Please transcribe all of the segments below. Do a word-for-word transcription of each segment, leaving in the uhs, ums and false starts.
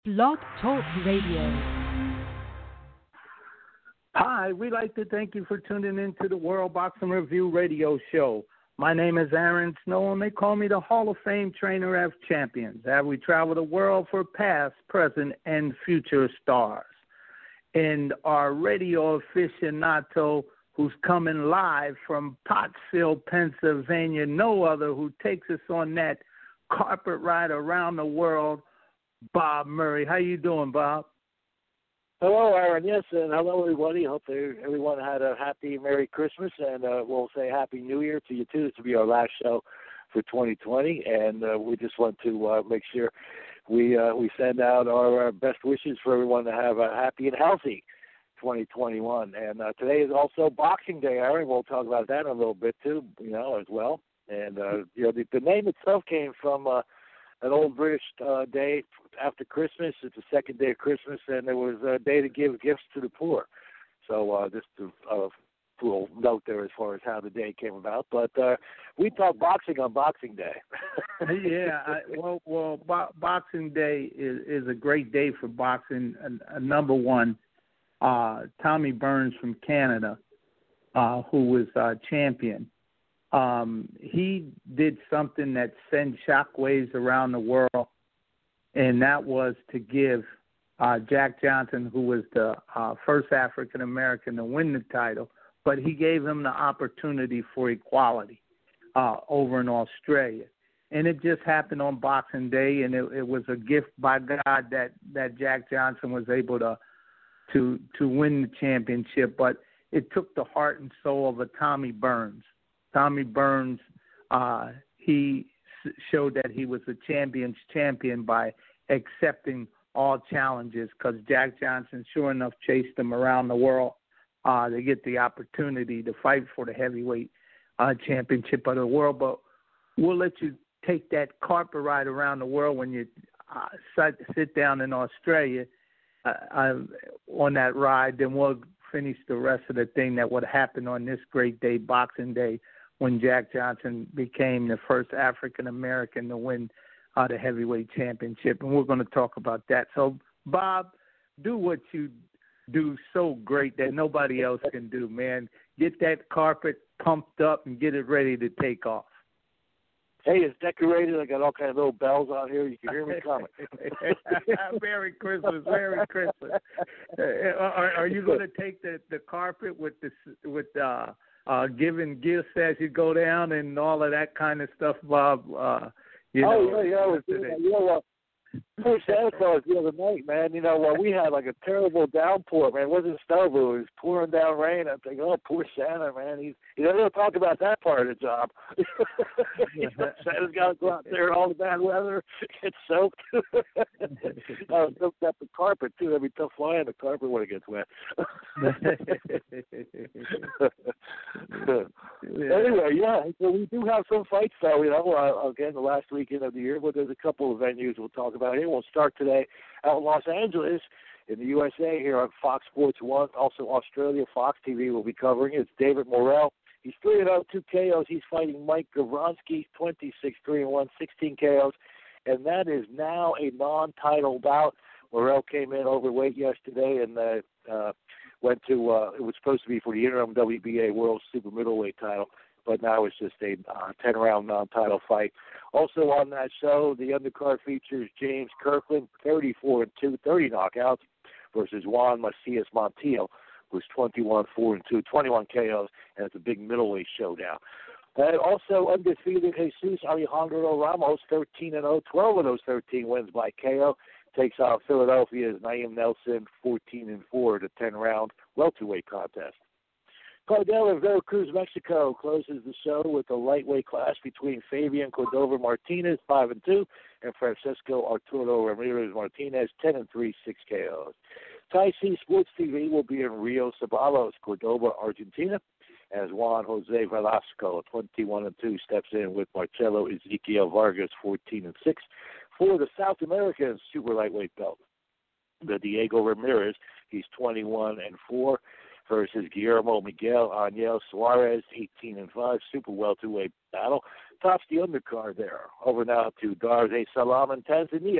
Blog Talk Radio. Hi, we'd like to thank you for tuning in to the World Boxing Review radio show. My name is Aaron Snow, and they call me the Hall of Fame trainer of champions, as we travel the world for past, present, and future stars. And our radio aficionado, who's coming live from Pottsville, Pennsylvania, no other, who takes us on that carpet ride around the world, Bob Murray. How you doing, Bob? Hello, Aaron. Yes, and hello, everybody. Hope they, everyone had a happy, Merry Christmas, and uh, we'll say Happy New Year to you, too. This will be our last show for twenty twenty, and uh, we just want to uh, make sure we uh, we send out our uh, best wishes for everyone to have a happy and healthy twenty twenty-one. And uh, today is also Boxing Day, Aaron. We'll talk about that in a little bit, too, you know, as well. And, uh, you know, the, the name itself came from uh, an old British uh, day after Christmas. It's the second day of Christmas, and it was a day to give gifts to the poor. So uh, just a uh, little note there as far as how the day came about. But uh, we talk boxing on Boxing Day. yeah, I, well, well, bo- Boxing Day is, is a great day for boxing. Uh, number one, uh, Tommy Burns from Canada, uh, who was uh, champion. Um, he did something that sent shockwaves around the world, and that was to give uh, Jack Johnson, who was the uh, first African-American to win the title, but he gave him the opportunity for equality uh, over in Australia. And it just happened on Boxing Day, and it, it was a gift by God that, that Jack Johnson was able to, to, to win the championship, but it took the heart and soul of a Tommy Burns. Tommy Burns, uh, he s- showed that he was a champion's champion by accepting all challenges, because Jack Johnson, sure enough, chased him around the world uh, to get the opportunity to fight for the heavyweight uh, championship of the world. But we'll let you take that carpet ride around the world when you uh, sit, sit down in Australia uh, uh, on that ride. Then we'll finish the rest of the thing that would happen on this great day, Boxing Day, when Jack Johnson became the first African-American to win uh, the heavyweight championship. And we're going to talk about that. So, Bob, do what you do so great that nobody else can do, man. Get that carpet pumped up and get it ready to take off. Hey, it's decorated. I got all kinds of little bells out here. You can hear me coming. Merry Christmas, Merry Christmas. Uh, are, are you going to take the, the carpet with the with uh, uh, giving gifts as you go down and all of that kind of stuff, Bob? Uh, you oh know, yeah, yeah. Was, you know what? Poor Santa Claus the other night, man. You know, well, we had like a terrible downpour, man. It wasn't snowing, it was pouring down rain. I'm thinking, oh, poor Santa, man. He's he doesn't talk about that part of the job. You know, Santa's got to go out there in all the bad weather, get soaked. uh, soaked up the carpet too. That'd be tough flying the carpet when it gets wet. Anyway, yeah. So we do have some fights, though. You know, uh, again, the last weekend of the year, but there's a couple of venues we'll talk about here. We'll start today out in Los Angeles in the U S A here on Fox Sports one. Also Australia, Fox T V will be covering it. It's David Morrell. He's three and oh, two K Os. He's fighting Mike Gavronsky, twenty-six three and one, sixteen K Os. And that is now a non-title bout. Morrell came in overweight yesterday and uh, uh, went to, uh, it was supposed to be for the interim W B A World Super Middleweight title, but now it's just a uh, ten-round non-title fight. Also on that show, the undercard features James Kirkland, thirty-four and two, thirty knockouts, versus Juan Macias Montiel, who's twenty-one four and two, twenty-one K Os, and it's a big middleweight showdown. And also undefeated Jesus Alejandro Ramos, thirteen and oh, twelve of those thirteen wins by K O, takes on Philadelphia's Naeem Nelson, fourteen and four, the ten-round welterweight contest. Cardell in Veracruz, Mexico, closes the show with the lightweight clash between Fabian Cordova Martinez, five and two, and Francisco Arturo Ramirez Martinez, ten and three, six K Os. Ty C Sports T V will be in Rio Ceballos, Cordoba, Argentina, as Juan Jose Velasco, twenty-one and two, steps in with Marcelo Ezequiel Vargas, fourteen and six, for the South American super lightweight belt. The Diego Ramirez, he's twenty-one and four, versus Guillermo Miguel Ángel Suarez, eighteen and five, super welterweight battle. Tops the undercard there. Over now to Dar es Salaam in Tanzania,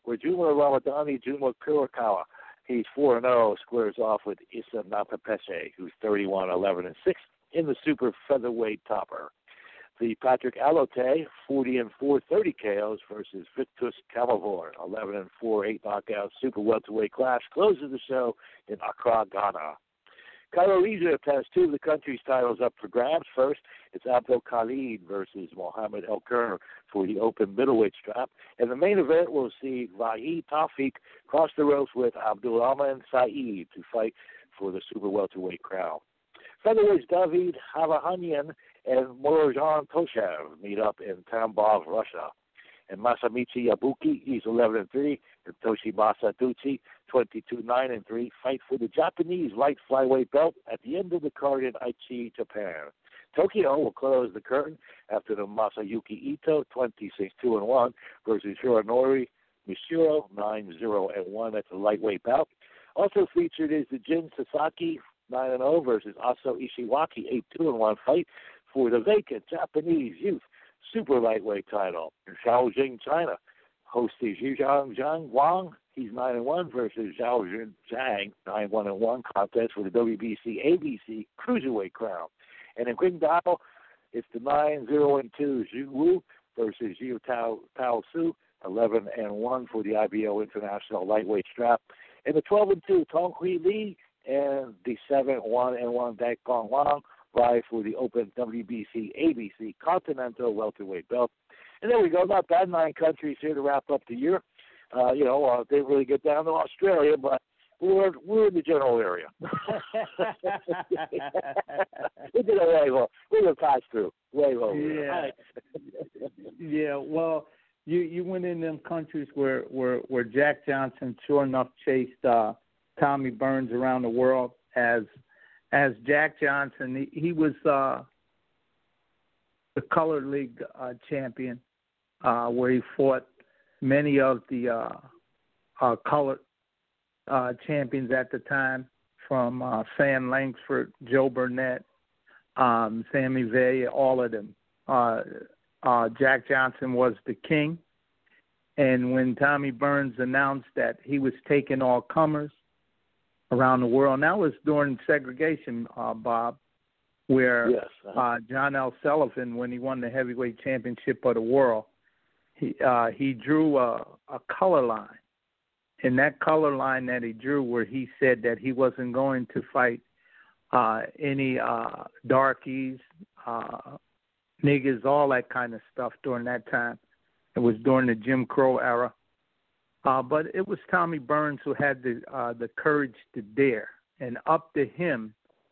where Juma Ramadani Juma Kurokawa, he's four and oh, squares off with Issa Napapese, who's thirty-one, eleven, and six in the super featherweight topper. The Patrick Alote, forty and four, thirty K Os versus Victus Camavor, eleven and four, eight knockouts, super welterweight class, closes the show in Accra, Ghana. Cairo, Egypt has two of the country's titles up for grabs. First, it's Abdul Khalid versus Mohammed El Kerr for the open middleweight strap. And the main event will see Vahid Tawfiq cross the ropes with Abdulrahman Saeed to fight for the super welterweight crown. Featherweights David Havahanyan and Morojan Toshev meet up in Tambov, Russia. And Masamichi Yabuki, he's eleven and three, and Toshimasa Duchi, twenty-two, nine and three, fight for the Japanese light flyweight belt at the end of the card in Aichi, Japan. Tokyo will close the curtain after the Masayuki Ito, twenty-six, two and one, versus Hironori Mishiro, nine, zero and one. That's a lightweight bout. Also featured is the Jin Sasaki, nine and oh, versus Aso Ishiwaki, eight, two and one fight for the vacant Japanese youth super lightweight title. In Shaojing, China, host is Zhang Zhang Wang. He's nine and one versus Zhao Zhang, nine one and one contest for the W B C A B C cruiserweight crown. And in Qingdao, it's the nine zero and two Zhu Wu versus Xiu Tao Tao Su, eleven and one for the I B O International lightweight strap. And the twelve and two Tong Hui Li and the seven one and one Dai Gong Wang vie for the Open W B C A B C Continental welterweight belt. And there we go. Not bad. Nine countries here to wrap up the year. Uh, you know, uh, didn't really get down to Australia, but we're we're in the general area. we did a way well. We did a pass through way over. Yeah. yeah. Well, you you went in them countries where where where Jack Johnson sure enough chased uh, Tommy Burns around the world as. As Jack Johnson, he, he was uh, the Color League uh, champion, uh, where he fought many of the uh, uh, colored uh, champions at the time, from uh, Sam Langsford, Joe Burnett, um, Sammy Vey, all of them. Uh, uh, Jack Johnson was the king, and when Tommy Burns announced that he was taking all comers around the world. And that was during segregation, uh, Bob, where yes, uh-huh. uh, John L. Sullivan, when he won the heavyweight championship of the world, he uh, he drew a, a color line. And that color line that he drew, where he said that he wasn't going to fight uh, any uh, darkies, uh, niggas, all that kind of stuff during that time. It was during the Jim Crow era. Uh, but it was Tommy Burns who had the uh, the courage to dare, and up to him,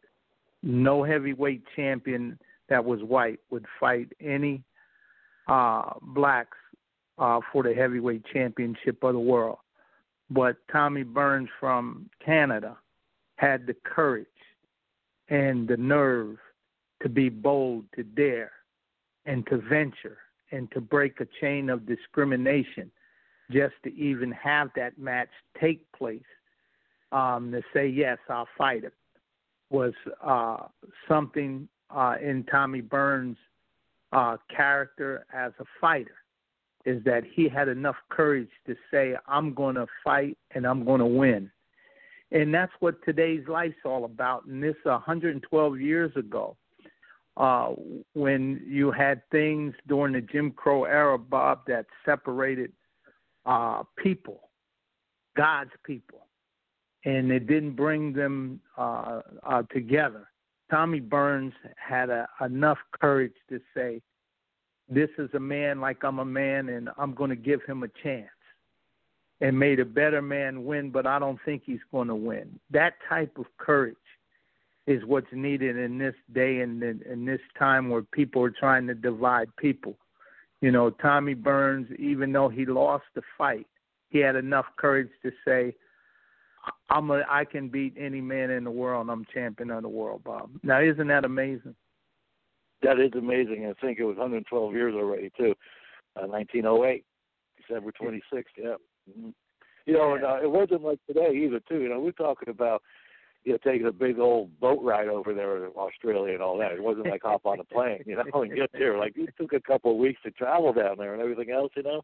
no heavyweight champion that was white would fight any uh, blacks uh, for the heavyweight championship of the world. But Tommy Burns from Canada had the courage and the nerve to be bold, to dare, and to venture, and to break a chain of discrimination, just to even have that match take place, um, to say, yes, I'll fight him, was uh, something uh, in Tommy Burns' uh, character as a fighter, is that he had enough courage to say, I'm going to fight and I'm going to win. And that's what today's life's all about. And this one hundred twelve years ago, uh, when you had things during the Jim Crow era, Bob, that separated Uh, people, God's people, and it didn't bring them uh, uh, together. Tommy Burns had a, enough courage to say, this is a man like I'm a man, and I'm going to give him a chance, and made a better man win, but I don't think he's going to win. That type of courage is what's needed in this day and in, in this time where people are trying to divide people. You know, Tommy Burns, even though he lost the fight, he had enough courage to say, I'm a, I can beat any man in the world, and I'm champion of the world, Bob. Now, isn't that amazing? That is amazing. I think it was one hundred twelve years already, too. Uh, nineteen oh eight, December twenty-sixth, yeah. Mm-hmm. You know, and uh, it wasn't like today either, too. You know, we're talking about, you know, taking a big old boat ride over there to Australia and all that. It wasn't like hop on a plane, you know, and get there. Like, it took a couple of weeks to travel down there and everything else, you know.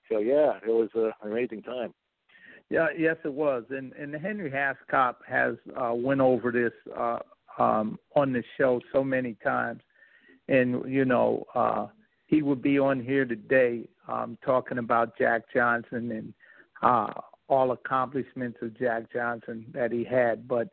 So yeah, it was uh, an amazing time. Yeah, yes, it was, and and Henry Hascop has uh, went over this uh, um, on the show so many times, and you know uh, he would be on here today um, talking about Jack Johnson and uh, all accomplishments of Jack Johnson that he had, but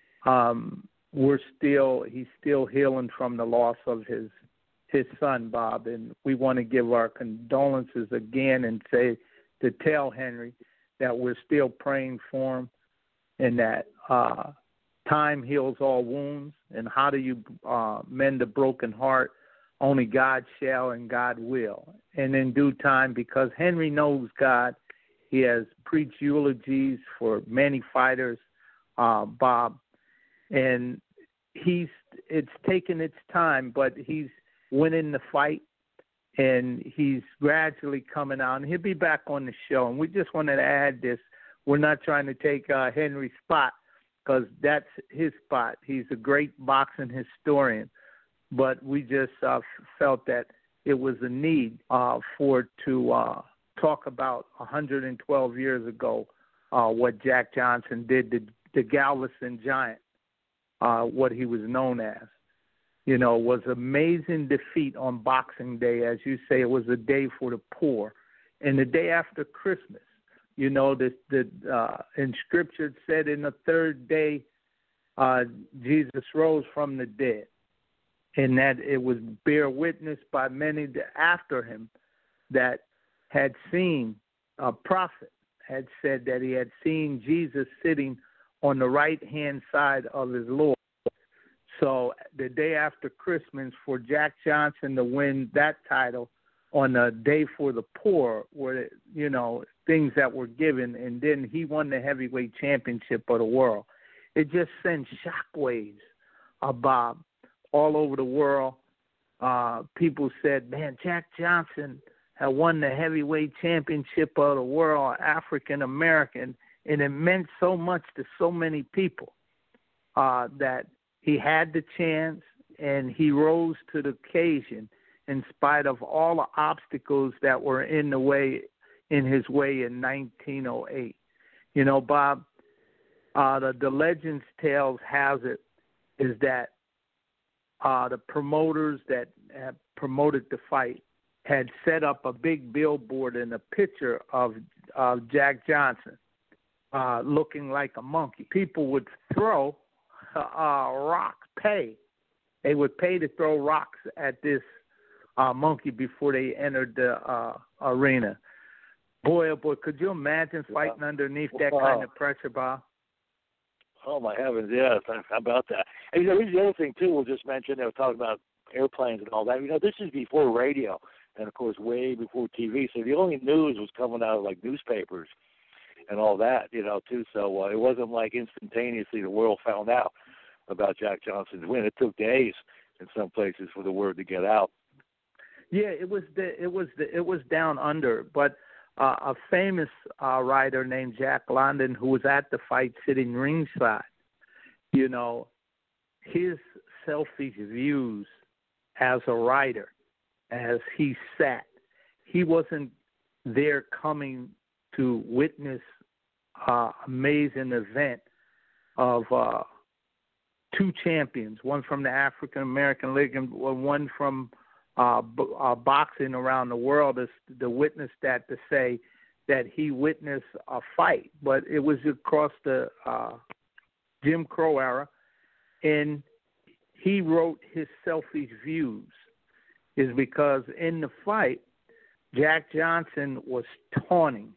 um, we're still he's still healing from the loss of his his son Bob, and we want to give our condolences again and say to tell Henry that we're still praying for him, and that uh, time heals all wounds. And how do you uh, mend a broken heart? Only God shall and God will. And in due time, because Henry knows God, he has preached eulogies for many fighters, uh, Bob, and he's it's taken its time, but he's winning the fight. And he's gradually coming out, and he'll be back on the show. And we just wanted to add this. We're not trying to take uh, Henry's spot, because that's his spot. He's a great boxing historian. But we just uh, felt that it was a need uh, for to uh, talk about one hundred twelve years ago uh, what Jack Johnson did to the Galveston Giant, uh, what he was known as. You know, was amazing defeat on Boxing Day. As you say, it was a day for the poor. And the day after Christmas, you know, the, the, uh, in Scripture it said in the third day, uh, Jesus rose from the dead. And that it was bear witness by many after him that had seen a prophet, had said that he had seen Jesus sitting on the right-hand side of his Lord. So the day after Christmas, for Jack Johnson to win that title on the day for the poor, were, you know, things that were given, and then he won the heavyweight championship of the world. It just sent shockwaves about all over the world. Uh, people said, man, Jack Johnson had won the heavyweight championship of the world, African-American, and it meant so much to so many people uh, that he had the chance, and he rose to the occasion in spite of all the obstacles that were in the way, in his way in nineteen oh eight. You know, Bob, uh, the, the Legends Tales has it is that uh, the promoters that have promoted the fight had set up a big billboard and a picture of uh, Jack Johnson uh, looking like a monkey. People would throw Uh, rock pay. They would pay to throw rocks at this uh, monkey before they entered the uh, arena. Boy, oh boy, could you imagine fighting yeah. underneath that wow. kind of pressure, Bob? Oh, my heavens, yes. How about that? And, you know, here's the other thing, too, we'll just mention. They were talking about airplanes and all that. You know, this is before radio and, of course, way before T V. So the only news was coming out of, like, newspapers and all that, you know, too. So uh, it wasn't like instantaneously the world found out about Jack Johnson's win. It took days in some places for the word to get out. Yeah, it was the it was the it was down under, but uh, a famous uh, writer named Jack London, who was at the fight sitting ringside, you know, his selfish views as a writer, as he sat, he wasn't there coming to witness uh, amazing event of uh, two champions, one from the African American League and one from uh, b- uh, boxing around the world, is to witness that, to say that he witnessed a fight, but it was across the uh, Jim Crow era, and he wrote his selfish views, is because in the fight, Jack Johnson was taunting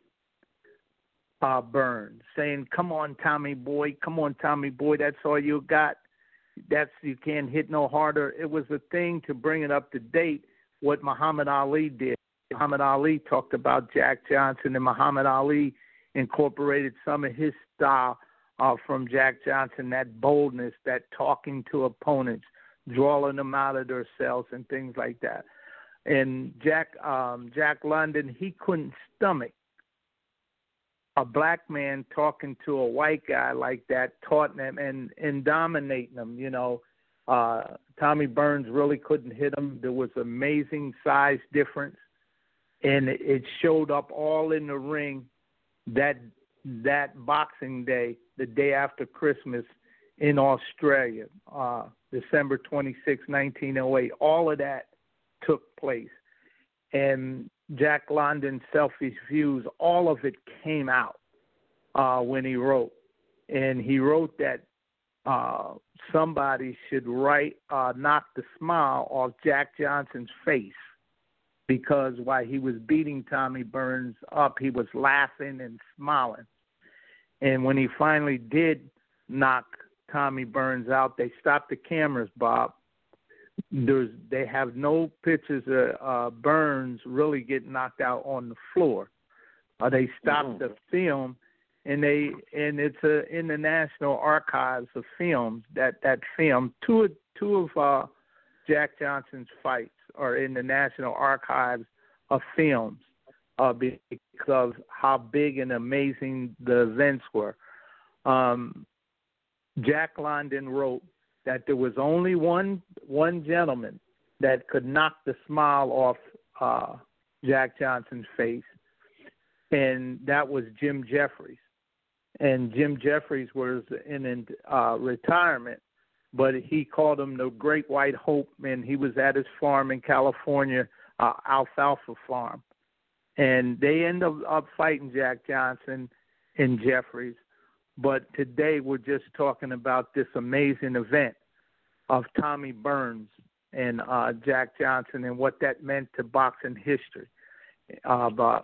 uh, Burns, saying, "Come on, Tommy boy, come on, Tommy boy, that's all you got. That's you can't hit no harder." It was a thing to bring it up to date. What Muhammad Ali did. Muhammad Ali talked about Jack Johnson, and Muhammad Ali incorporated some of his style uh, from Jack Johnson, that boldness, that talking to opponents, drawing them out of their cells and things like that. And Jack um, Jack London, he couldn't stomach a black man talking to a white guy like that, taunting him and, and dominating him. You know, uh, Tommy Burns really couldn't hit him. There was amazing size difference. and it showed up all in the ring that that Boxing Day, the day after Christmas in Australia, uh, December twenty-sixth, nineteen oh eight. All of that took place. And Jack London's Selfish Views, all of it came out uh, when he wrote. And he wrote that uh, somebody should write, uh, knock the smile off Jack Johnson's face, because while he was beating Tommy Burns up, he was laughing and smiling. And when he finally did knock Tommy Burns out, they stopped the cameras, Bob. There's, they have no pictures of uh, Burns really getting knocked out on the floor. Uh, they stopped mm-hmm. the film, and they and it's uh, in the National Archives of Films. That that film, two of two of uh, Jack Johnson's fights are in the National Archives of Films uh, because of how big and amazing the events were. Um, Jack London wrote that there was only one one gentleman that could knock the smile off uh, Jack Johnson's face, and that was Jim Jeffries. And Jim Jeffries was in uh, retirement, but he called him the Great White Hope, and he was at his farm in California, uh, Alfalfa Farm. And they ended up, up fighting Jack Johnson and Jeffries. But today we're just talking about this amazing event of Tommy Burns and uh, Jack Johnson and what that meant to boxing history. Uh, Bob.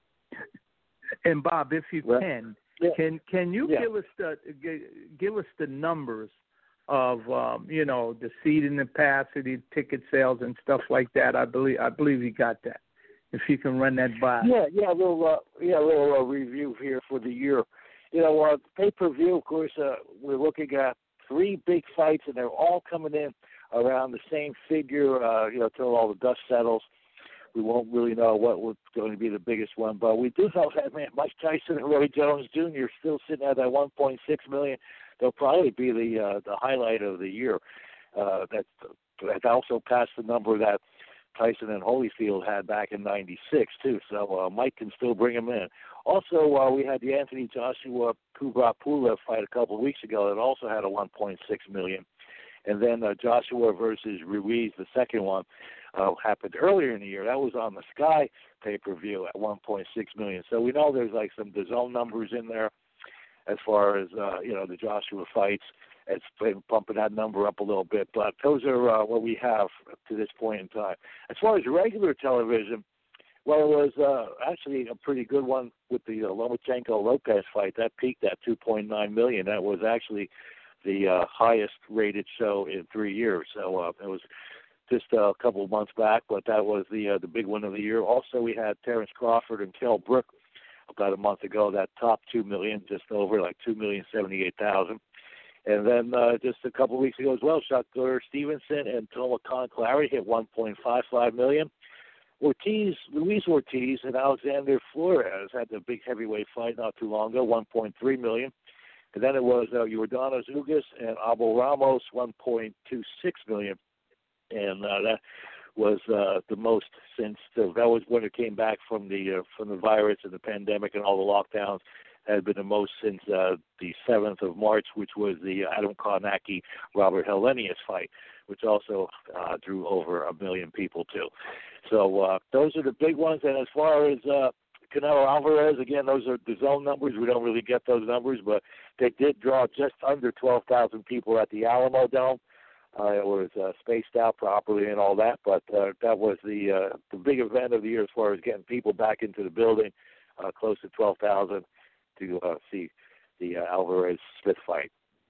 And Bob, if you well, can, yeah. can can you yeah. give us the give us the numbers of um, you know, the seating capacity, ticket sales, and stuff like that? I believe I believe you got that. If you can run that by. Yeah, yeah, a little uh, yeah, a little uh, review here for the year. You know, uh, pay-per-view, of course, uh, we're looking at three big fights, and they're all coming in around the same figure, uh, you know, until all the dust settles. We won't really know what was going to be the biggest one, but we do know that, man, Mike Tyson and Roy Jones Junior still sitting at that one point six million dollars. They'll probably be the uh, the highlight of the year. Uh, that, that also passed the number that Tyson and Holyfield had back in ninety-six, too, so uh, Mike can still bring him in. Also, uh, we had the Anthony Joshua Kubrat Pulev fight a couple of weeks ago that also had a one point six million dollars. And then uh, Joshua versus Ruiz, the second one, uh, happened earlier in the year. That was on the Sky pay-per-view at one point six million dollars. So we know there's like some DAZN numbers in there as far as, uh, you know, the Joshua fights. It's been pumping that number up a little bit. But those are uh, what we have to this point in time. As far as regular television, well, it was uh, actually a pretty good one with the uh, Lomachenko-Lopez fight. That peaked at two point nine million dollars. That was actually the uh, highest-rated show in three years. So uh, it was just uh, a couple of months back, but that was the uh, the big one of the year. Also, we had Terrence Crawford and Kell Brook about a month ago. That topped two million dollars, just over like two million seventy-eight thousand. And then uh, just a couple of weeks ago as well, Shakur Stevenson and Toma Conclari hit one point five five million dollars. Ortiz, Luis Ortiz and Alexander Flores had the big heavyweight fight not too long ago, one point three million dollars. And then it was uh, Yordanos Ugas and Abel Ramos, one point two six million dollars. And uh, that was uh, the most since the, that was when it came back from the uh, from the virus and the pandemic and all the lockdowns. Had been the most since uh, the seventh of March, which was the Adam Karnacki Robert Helenius fight, which also uh, drew over a million people too. So uh, those are the big ones. And as far as uh, Canelo Alvarez, again, those are the zone numbers. We don't really get those numbers, but they did draw just under twelve thousand people at the Alamo Dome. Uh, it was uh, spaced out properly and all that, but uh, that was the uh, the big event of the year as far as getting people back into the building, uh, close to twelve thousand to uh, see the uh, Alvarez-Smith fight.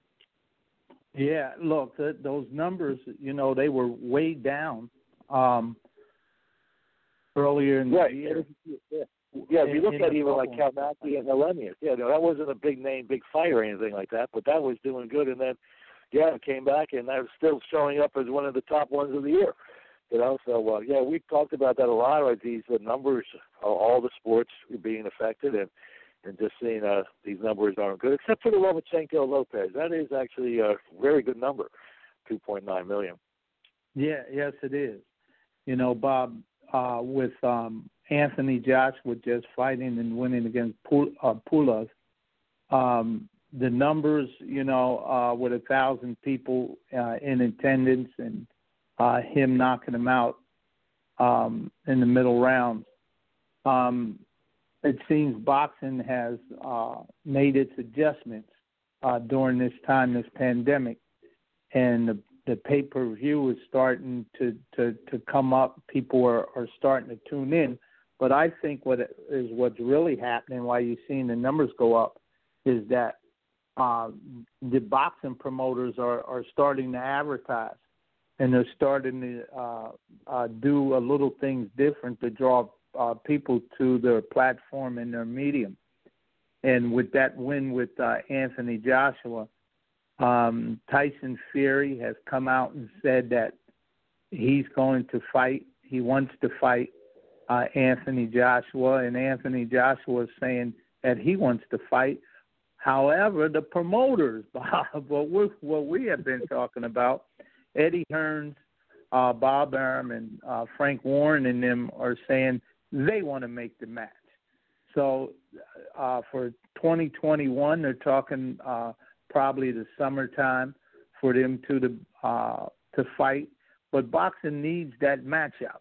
Yeah, look, th- those numbers, you know, they were way down um, earlier in the right. year. Yeah. Yeah, if you look at even like Kalmaki and Helenius, yeah, no, that wasn't a big name, big fight or anything like that, but that was doing good. And then, yeah, it came back, and that was still showing up as one of the top ones of the year. You know, so, uh, yeah, we talked about that a lot, like these uh, numbers, uh, all the sports being affected, and, and just seeing uh, these numbers aren't good, except for the Lomachenko-Lopez. That is actually a very good number, two point nine million dollars. Yeah, yes, it is. You know, Bob, uh, with um, Anthony Joshua just fighting and winning against Pul- uh, Pulev. Um, the numbers, you know, uh, with a thousand people uh, in attendance and uh, him knocking him out um, in the middle rounds. Um, it seems boxing has uh, made its adjustments uh, during this time, this pandemic, and the, the pay-per-view is starting to, to, to come up. People are, are starting to tune in. But I think what is what's really happening, why you're seeing the numbers go up, is that uh, the boxing promoters are, are starting to advertise, and they're starting to uh, uh, do a little things different to draw uh, people to their platform and their medium. And with that win with uh, Anthony Joshua, um, Tyson Fury has come out and said that he's going to fight. He wants to fight uh, Anthony Joshua, and Anthony Joshua is saying that he wants to fight. However, the promoters, Bob, what we, what we have been talking about, Eddie Hearns, uh, Bob Arum, and uh, Frank Warren and them are saying they want to make the match. So uh, for twenty twenty-one, they're talking uh, probably the summertime for them to the, uh, to fight. But boxing needs that matchup.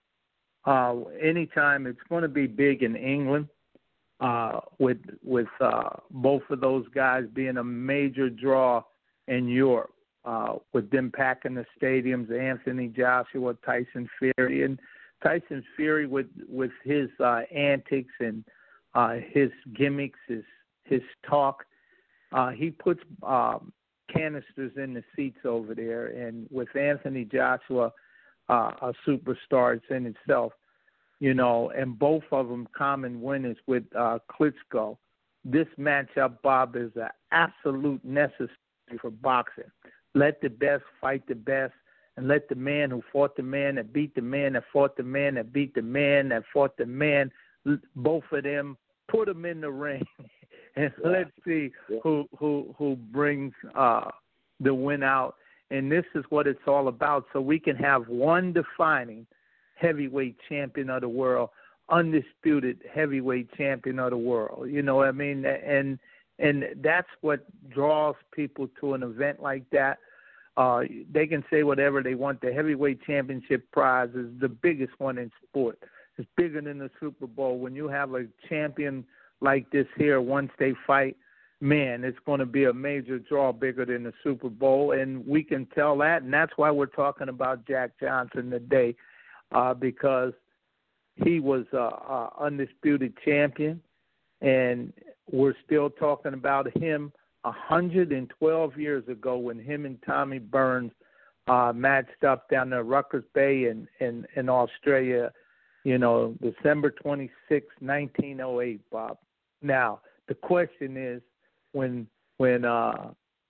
Uh, anytime it's going to be big in England. Uh, with with uh, both of those guys being a major draw in Europe, uh, with them packing the stadiums, Anthony Joshua, Tyson Fury, and Tyson Fury with with his uh, antics and uh, his gimmicks, his his talk, uh, he puts um, canisters in the seats over there. And with Anthony Joshua, uh, a superstar it's in itself. You know, and both of them common winners with uh, Klitschko. This matchup, Bob, is an absolute necessary for boxing. Let the best fight the best, and let the man who fought the man that beat the man that fought the man that beat the man that fought the man, both of them, put them in the ring, and yeah. let's see yeah. who who who brings uh, the win out. And this is what it's all about, so we can have one defining heavyweight champion of the world, undisputed heavyweight champion of the world. You know what I mean? And and that's what draws people to an event like that. Uh, they can say whatever they want. The heavyweight championship prize is the biggest one in sport. It's bigger than the Super Bowl. When you have a champion like this here, once they fight, man, it's going to be a major draw, bigger than the Super Bowl. And we can tell that, and that's why we're talking about Jack Johnson today. Uh, because he was a, a undisputed champion, and we're still talking about him one hundred twelve years ago when him and Tommy Burns uh, matched up down there, Rutgers Bay in, in, in Australia, you know, December twenty-sixth, nineteen oh eight, Bob. Now, the question is, when when uh,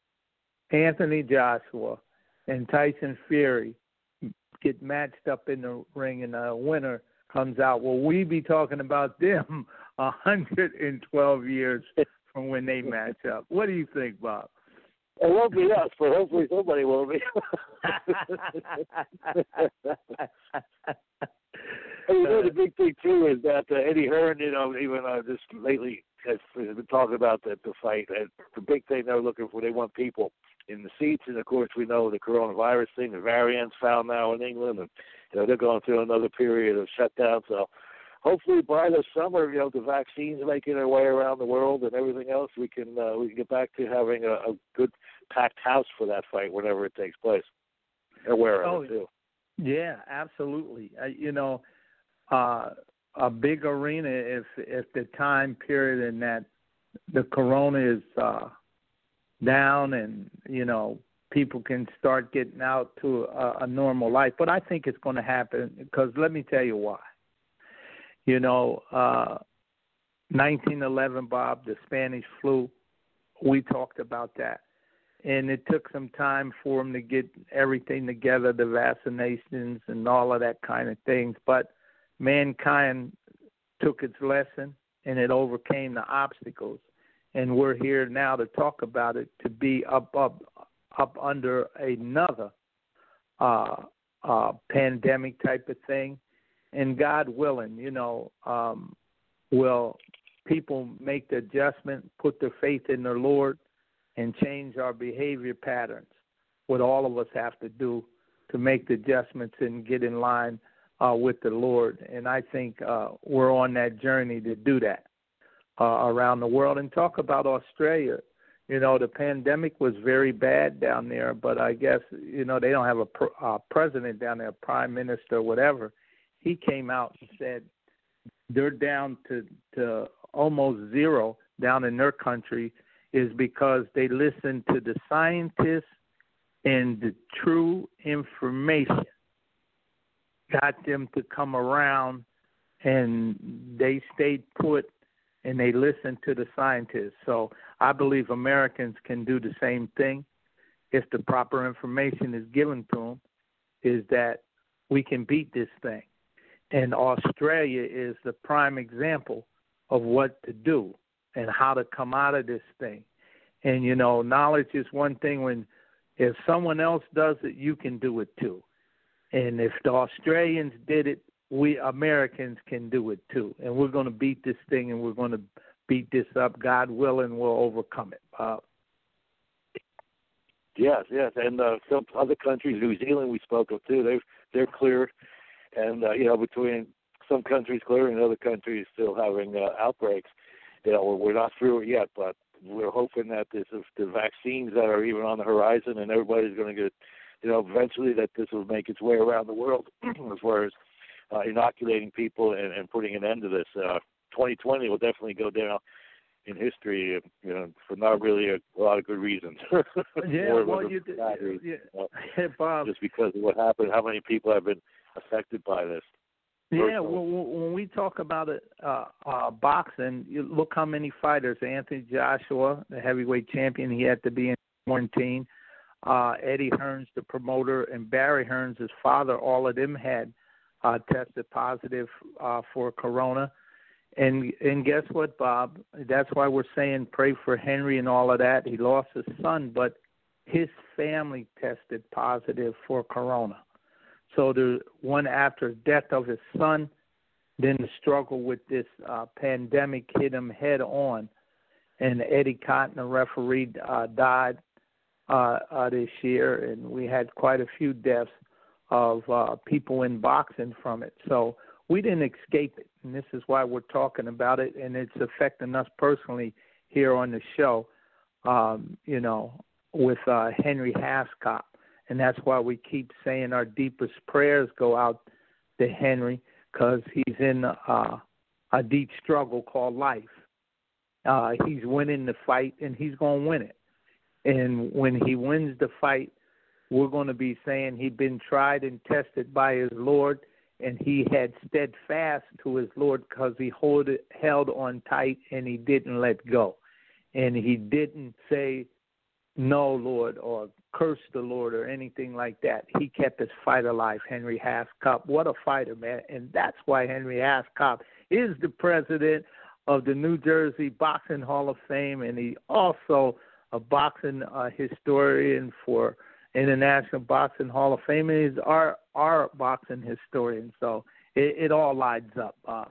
Anthony Joshua and Tyson Fury get matched up in the ring and a winner comes out, will we be talking about them one hundred twelve years from when they match up? What do you think, Bob? It won't be us, but hopefully somebody will be. And you know, the big thing, too, is that uh, Eddie Hearn, you know, even uh, just lately has, has been talking about the, the fight. And the big thing they're looking for, they want people in the seats. And, of course, we know the coronavirus thing, the variants found now in England. And, you know, they're going through another period of shutdown. So hopefully by the summer, you know, the vaccines making their way around the world and everything else, we can uh, we can get back to having a, a good packed house for that fight whenever it takes place, or wherever, oh, too. Yeah, absolutely. Uh, you know, uh, a big arena, if if the time period in that the corona is uh, down and, you know, people can start getting out to a, a normal life. But I think it's going to happen because let me tell you why. You know, uh, nineteen eleven, Bob, the Spanish flu, we talked about that. And it took some time for them to get everything together, the vaccinations and all of that kind of things. But mankind took its lesson, and it overcame the obstacles. And we're here now to talk about it, to be up, up, up under another uh, uh, pandemic type of thing. and God willing, you know, um, will people make the adjustment, put their faith in their Lord, and change our behavior patterns. What all of us have to do to make the adjustments and get in line uh, with the Lord. And I think uh, we're on that journey to do that uh, around the world. And talk about Australia. You know, the pandemic was very bad down there, but I guess, you know, they don't have a pr- uh, president down there, prime minister, whatever. He came out and said they're down to, to almost zero down in their country is because they listen to the scientists and the true information got them to come around, and they stayed put and they listened to the scientists. So I believe Americans can do the same thing if the proper information is given to them, is that we can beat this thing. And Australia is the prime example of what to do and how to come out of this thing. And, you know, knowledge is one thing. When if someone else does it, you can do it too. And if the Australians did it, we Americans can do it too. And we're going to beat this thing, and we're going to beat this up. God willing, we'll overcome it. Uh, yes, yes. And uh, some other countries, New Zealand we spoke of too, they've, they're cleared. And, uh, you know, between some countries clearing and other countries still having uh, outbreaks, you know, we're, we're not through it yet, but we're hoping that this, if the vaccines that are even on the horizon and everybody's going to get, you know, eventually that this will make its way around the world as far as uh, inoculating people and, and putting an end to this. Uh, twenty twenty will definitely go down in history, you know, for not really a, a lot of good reasons. Yeah, well, you did, yeah, reasons, yeah. You know, Bob, just because of what happened, how many people have been affected by this. Yeah, well, when we talk about it, uh, uh, boxing, you look how many fighters. Anthony Joshua, the heavyweight champion, he had to be in quarantine. Uh, Eddie Hearns, the promoter, and Barry Hearns, his father, all of them had uh, tested positive uh, for corona. And and guess what, Bob? That's why we're saying pray for Henry and all of that. He lost his son, but his family tested positive for corona. So the one after death of his son, then the struggle with this uh, pandemic hit him head on. And Eddie Cotton, the referee, uh, died uh, uh, this year, and we had quite a few deaths of uh, people in boxing from it. So we didn't escape it, and this is why we're talking about it, and it's affecting us personally here on the show, um, you know, with uh, Henry Hascott. And that's why we keep saying our deepest prayers go out to Henry, because he's in uh, a deep struggle called life. Uh, he's winning the fight, and he's going to win it. And when he wins the fight, we're going to be saying he'd been tried and tested by his Lord, and he had steadfast to his Lord because he hold it, held on tight, and he didn't let go. And he didn't say, no, Lord, or curse the Lord or anything like that. He kept his fight alive, Henry Hascott. What a fighter, man. And that's why Henry Hascott is the president of the New Jersey Boxing Hall of Fame, and he also a boxing uh, historian for International Boxing Hall of Fame, and he's our, our boxing historian. So it, it all lines up. Uh,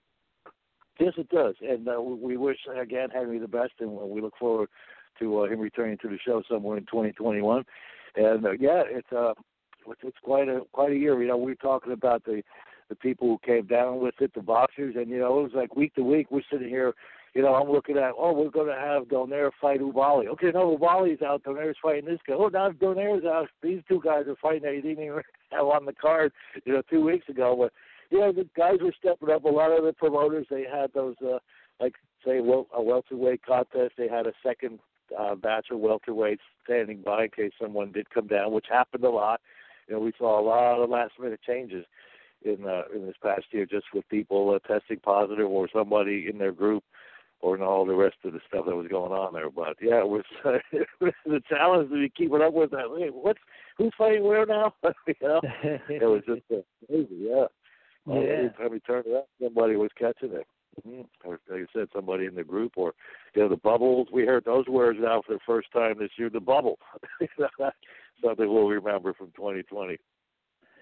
yes, it does. And uh, we wish, again, Henry the best, and we look forward to uh, him returning to the show somewhere in twenty twenty-one. And, uh, yeah, it's uh, it's, it's quite a quite a year. You know, we were talking about the, the people who came down with it, the boxers, and, you know, it was like week to week we're sitting here, you know, I'm looking at, oh, we're going to have Donaire fight Ubali. Okay, no, Ubali's out. Donaire's fighting this guy. Oh, now Donaire's out. These two guys are fighting that he didn't even have on the card, you know, two weeks ago. But, you know, the guys were stepping up. A lot of the promoters, they had those, uh, like, say, wel- a welterweight contest. They had a second uh, batch of welterweights standing by in case someone did come down, which happened a lot. You know, we saw a lot of last-minute changes in uh, in this past year just with people uh, testing positive or somebody in their group or in all the rest of the stuff that was going on there. But, yeah, it was, uh, it was the challenge to be keeping up with that. Hey, what's, who's fighting where now? you know? It was just uh, crazy, yeah. Yeah. Every time we turned around, somebody was catching it. Mm-hmm. Or, like I said, somebody in the group, or, you know, the bubbles. We heard those words now for the first time this year, the bubble. Something we'll remember from twenty twenty.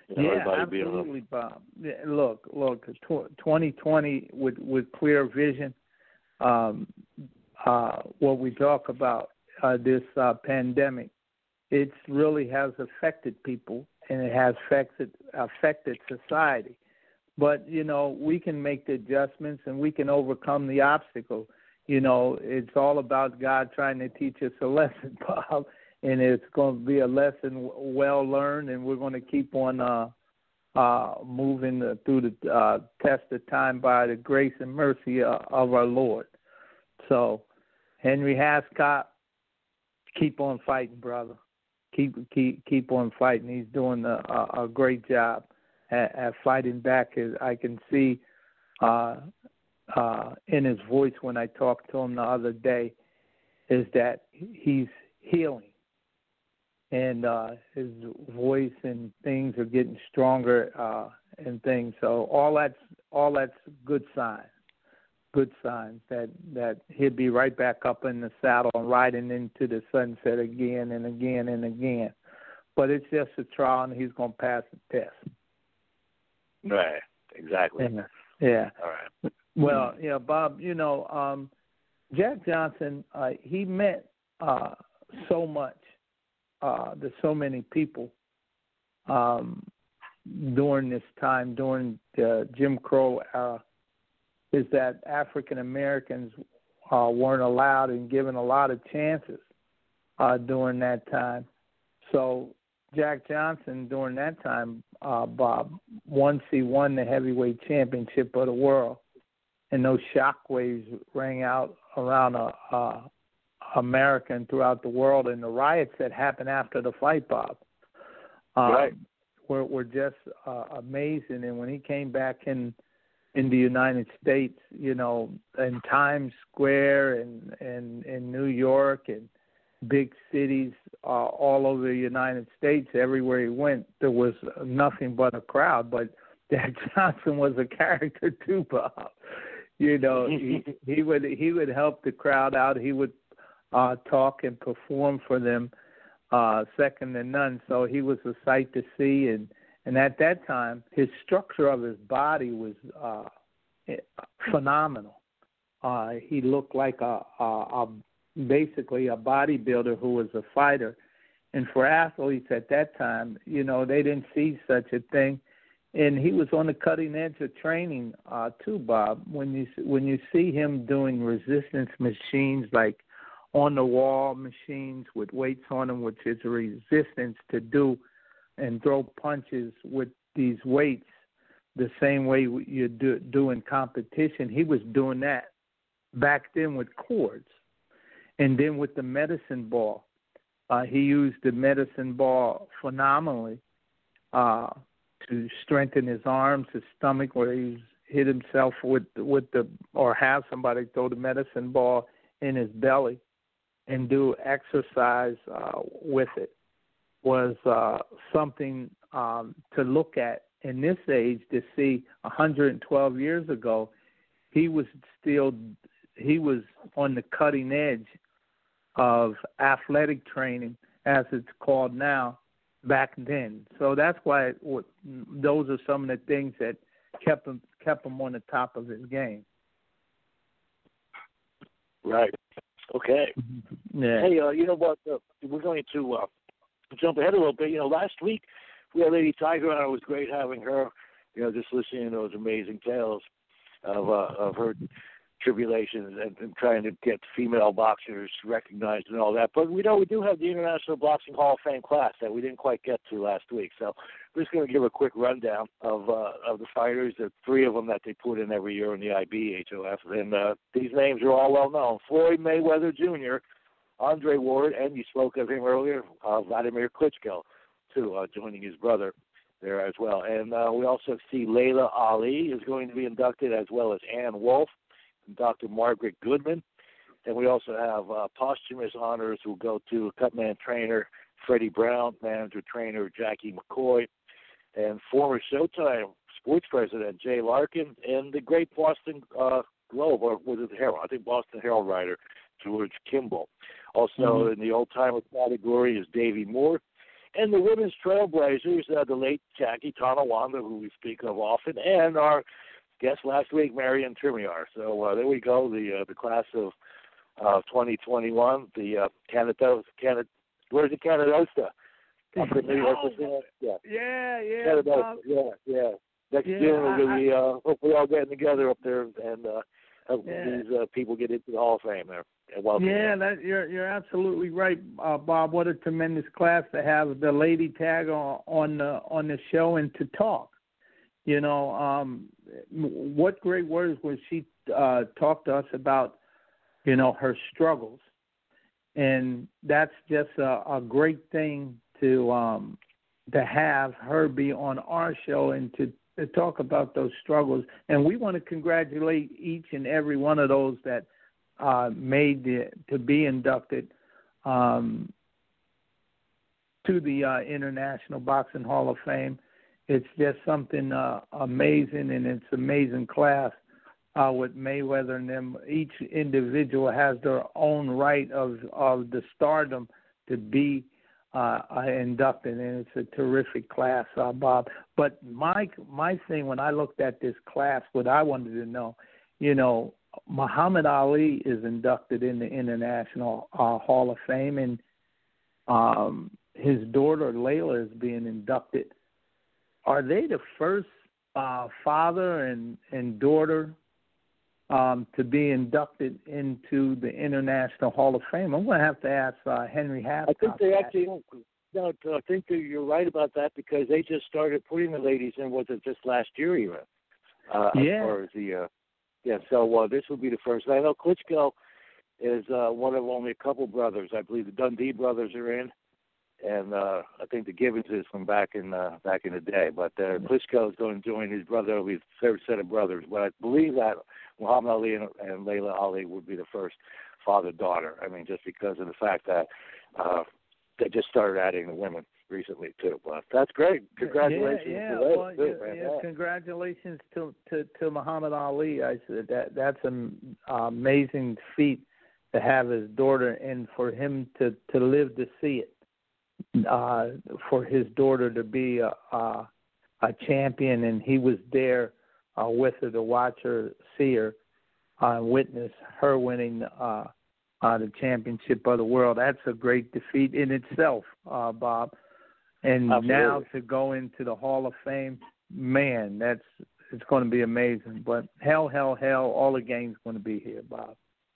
You know, yeah, everybody being absolutely, Bob. Yeah, look, look, twenty twenty with with clear vision. Um, uh, what we talk about uh, this uh, pandemic, it really has affected people, and it has affected affected society. But you know, we can make the adjustments, and we can overcome the obstacle. You know, it's all about God trying to teach us a lesson, Bob, and it's going to be a lesson well learned, and we're going to keep on uh, uh, moving uh, through the uh, test of time by the grace and mercy uh, of our Lord. So, Henry Hascott, keep on fighting, brother. Keep keep keep on fighting. He's doing a, a, a great job at, at fighting back. I can see uh, uh, in his voice when I talked to him the other day is that he's healing, and uh, his voice and things are getting stronger uh, and things. So all that's all that's good signs. Good signs that, that he'll be right back up in the saddle and riding into the sunset again and again and again. But it's just a trial, and he's going to pass the test. Right, exactly. Yeah. yeah. All right. Well, yeah, Bob, you know, um, Jack Johnson, uh, he meant uh, so much uh, to so many people um, during this time, during the Jim Crow era. Is that African Americans uh, weren't allowed and given a lot of chances uh, during that time. So Jack Johnson during that time, uh, Bob, once he won the heavyweight championship of the world, and those shockwaves rang out around uh, uh, America and throughout the world, and the riots that happened after the fight, Bob, um, right. were, were just uh, amazing. And when he came back in in the United States, you know, in Times Square and and in New York and big cities uh, all over the United States, everywhere he went, there was nothing but a crowd. But Jack Johnson was a character too, Bob. You know, he, he would he would help the crowd out. He would uh, talk and perform for them, uh, second to none. So he was a sight to see. And And at that time, his structure of his body was uh, phenomenal. Uh, he looked like a, a, a basically a bodybuilder who was a fighter. And for athletes at that time, you know, they didn't see such a thing. And he was on the cutting edge of training uh, too, Bob. When you when you see him doing resistance machines like on the wall machines with weights on them, which is a resistance to do and throw punches with these weights the same way you do, do in competition. He was doing that back then with cords. And then with the medicine ball, uh, he used the medicine ball phenomenally uh, to strengthen his arms, his stomach, where he hit himself with, with the, or have somebody throw the medicine ball in his belly and do exercise uh, with it. Was uh, something um, to look at in this age to see one hundred twelve years ago. He was still, he was on the cutting edge of athletic training, as it's called now, back then. So that's why it, what, those are some of the things that kept him kept him on the top of his game. Right. Okay. Yeah. Hey, uh, you know what? Uh, we're going to uh, jump ahead a little bit. You know, last week we had Lady Tiger on. It was great having her. You know, just listening to those amazing tales of uh, of her tribulations and, and trying to get female boxers recognized and all that. But we know we do have the International Boxing Hall of Fame class that we didn't quite get to last week. So we're just going to give a quick rundown of uh, of the fighters. There are three of them that they put in every year in the I B H O F. And uh, these names are all well known. Floyd Mayweather Junior, Andre Ward, and you spoke of him earlier, uh, Vladimir Klitschko, too, uh, joining his brother there as well. And uh, we also see Layla Ali is going to be inducted, as well as Ann Wolfe and Doctor Margaret Goodman. And we also have uh, posthumous honors who go to Cutman trainer Freddie Brown, manager trainer Jackie McCoy, and former Showtime sports president Jay Larkin, and the great Boston uh, Globe, or was it the Herald? I think Boston Herald writer George Kimball. Also mm-hmm. in the old-timer category is Davey Moore, and the women's trailblazers, uh, the late Jackie Tonawanda, who we speak of often, and our guest last week, Marion Trimiar. So uh, there we go, the uh, the class of uh, twenty twenty-one, the uh, Canada, Canada, where's the Canadosta? Up in New York. Oh, yeah, yeah, yeah, Canadosta. yeah, yeah. Next yeah, June, we're I, going to be uh, hopefully all getting together up there and uh, help yeah. these uh, people get into the Hall of Fame there. And welcome Yeah, them. that, you're you're absolutely right, uh, Bob. What a tremendous class to have the lady tag on on the on the show and to talk. You know, um, what great words when she uh, talked to us about, you know, her struggles, and that's just a, a great thing to um, to have her be on our show and to, to talk about those struggles. And we want to congratulate each and every one of those that uh, made the, to be inducted um, to the uh, International Boxing Hall of Fame. It's just something uh, amazing, and it's amazing class uh, with Mayweather and them. Each individual has their own right of, of the stardom to be Uh, uh, inducted, and it's a terrific class, uh, Bob. But my my thing when I looked at this class, what I wanted to know, you know, Muhammad Ali is inducted in the International uh, Hall of Fame, and um, his daughter Layla is being inducted. Are they the first uh, father and and daughter um, to be inducted into the International Hall of Fame? I'm going to have to ask uh, Henry Haskell. I think they that. actually, no, I think that you're right about that because they just started putting the ladies in, was it just last year even? Uh, yeah. As far as the, uh, yeah, so uh, this will be the first. I know Klitschko is uh, one of only a couple brothers. I believe the Dundee brothers are in, and uh, I think the Gibbons is from back in uh, back in the day. But uh, Klitschko is going to join his brother. It'll be the third set of brothers. But I believe that Muhammad Ali and, and Layla Ali would be the first father-daughter. I mean, just because of the fact that uh, they just started adding the women recently too. But that's great. Congratulations yeah, yeah. to Layla, Well, too, yeah, man. yeah, Yeah. congratulations to, to, to Muhammad Ali. I said that that's an amazing feat to have his daughter and for him to, to live to see it. Uh, for his daughter to be a, a, a champion, and he was there uh, with her to watch her, see her, uh, witness her winning uh, uh, the championship of the world. That's a great defeat in itself, uh, Bob. And Absolutely. now to go into the Hall of Fame, man, that's it's going to be amazing. But hell, hell, hell, all the game's going to be here, Bob.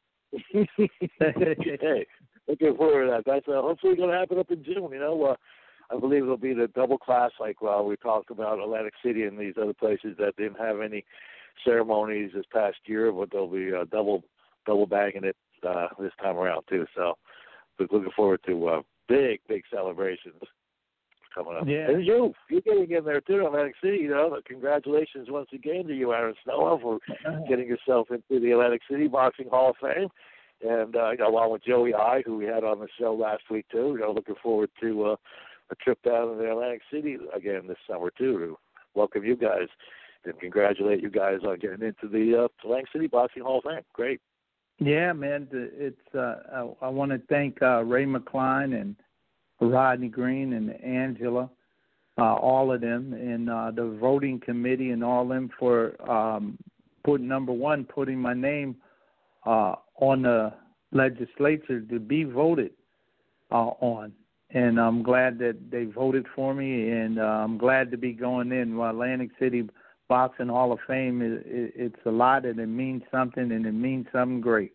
Hey, looking forward to that. That's uh, hopefully going to happen up in June. You know, uh, I believe it'll be the double class, like uh, we talked about Atlantic City and these other places that didn't have any ceremonies this past year, but they'll be uh, double double bagging it uh, this time around too. So, we're looking forward to uh, big, big celebrations coming up. Yeah. And you, you're getting in there too, Atlantic City. You know, congratulations once again to you, Aaron Snow, for getting yourself into the Atlantic City Boxing Hall of Fame. And, uh, you know, along with Joey I, who we had on the show last week, too, you know, looking forward to uh, a trip down to the Atlantic City again this summer, too, to welcome you guys and congratulate you guys on getting into the uh, Atlantic City Boxing Hall of Fame. Great. Yeah, man. It's. Uh, I, I want to thank uh, Ray McCline and Rodney Green and Angela, uh, all of them, and uh, the voting committee and all them for um, putting, number one, putting my name uh, on the legislature to be voted uh, on. And I'm glad that they voted for me, and uh, I'm glad to be going in. Well, Atlantic City Boxing Hall of Fame, is, it's a lot, and it means something, and it means something great.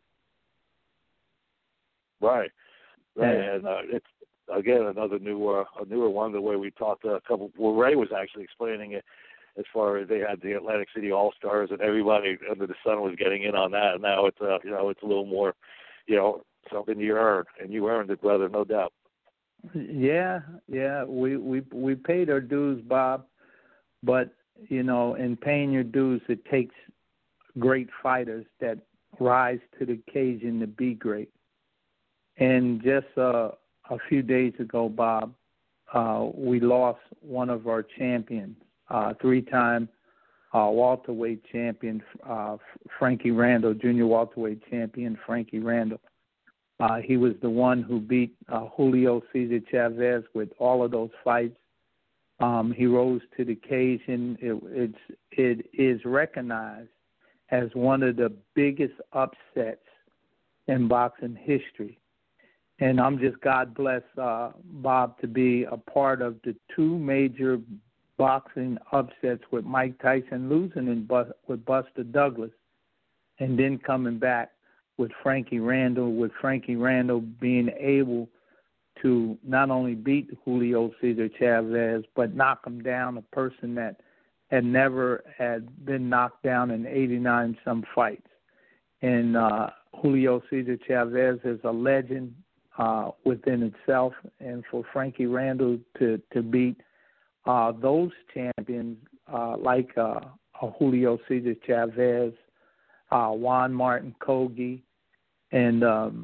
Right. Right. Yeah. And uh, it's, again, another new, uh, a newer one, the way we talked a couple, well, Ray was actually explaining it as far as they had the Atlantic City All-Stars and everybody under the sun was getting in on that. And now it's, uh, you know, it's a little more, you know, something you earn, and you earned it, brother, no doubt. Yeah, yeah, we we we paid our dues, Bob, but you know, in paying your dues, it takes great fighters that rise to the occasion to be great. And just uh, a few days ago, Bob, uh, we lost one of our champions, uh, three-time uh, welterweight champion, uh, Frankie Randall, junior welterweight champion Frankie Randall. Uh, he was the one who beat uh, Julio Cesar Chavez with all of those fights. Um, he rose to the occasion. It, it's, it is recognized as one of the biggest upsets in boxing history. And I'm just, God bless uh, Bob, to be a part of the two major boxing upsets, with Mike Tyson losing in Bus- with Buster Douglas, and then coming back with Frankie Randall, with Frankie Randall being able to not only beat Julio Cesar Chavez, but knock him down, a person that had never had been knocked down in eighty-nine some fights. And uh, Julio Cesar Chavez is a legend uh, within itself, and for Frankie Randall to, to beat uh, those champions uh, like uh, Julio Cesar Chavez, uh, Juan Martin Kogi, and um,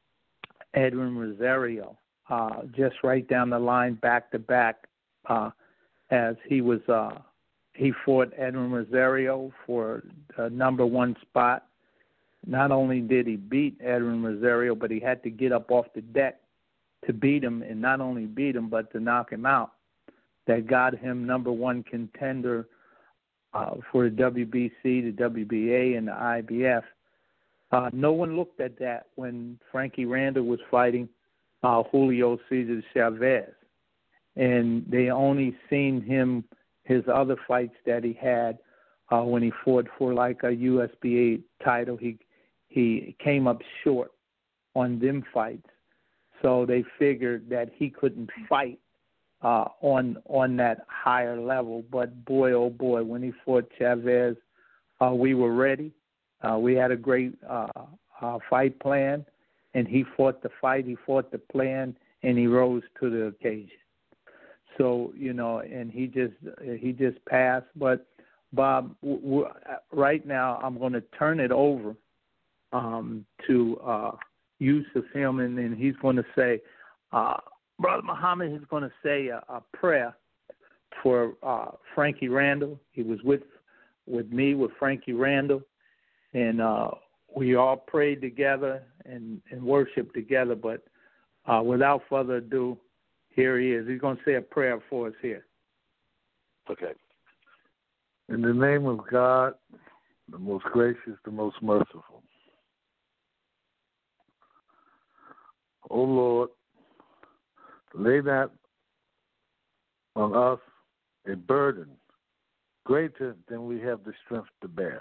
Edwin Rosario, uh, just right down the line, back to back, uh, as he was uh, he fought Edwin Rosario for the number one spot. Not only did he beat Edwin Rosario, but he had to get up off the deck to beat him, and not only beat him, but to knock him out. That got him number one contender uh, for the W B C, the W B A, and the I B F. Uh, no one looked at that when Frankie Randall was fighting uh, Julio Cesar Chavez. And they only seen him, his other fights that he had uh, when he fought for like a U S B A title. He he came up short on them fights. So they figured that he couldn't fight uh, on on that higher level. But boy, oh boy, when he fought Chavez, uh, we were ready. Uh, we had a great uh, uh, fight plan, and he fought the fight, he fought the plan, and he rose to the occasion. So, you know, and he just he just passed. But, Bob, w- w- right now I'm going to turn it over um, to uh, Yusuf Hillman, and he's going to say, uh, Brother Muhammad is going to say a, a prayer for uh, Frankie Randall. He was with with me, with Frankie Randall, and uh, we all prayed together and, and worshiped together. But uh, without further ado, here he is. He's going to say a prayer for us here. Okay. In the name of God, the most gracious, the most merciful. O Lord, lay not on us a burden greater than we have the strength to bear.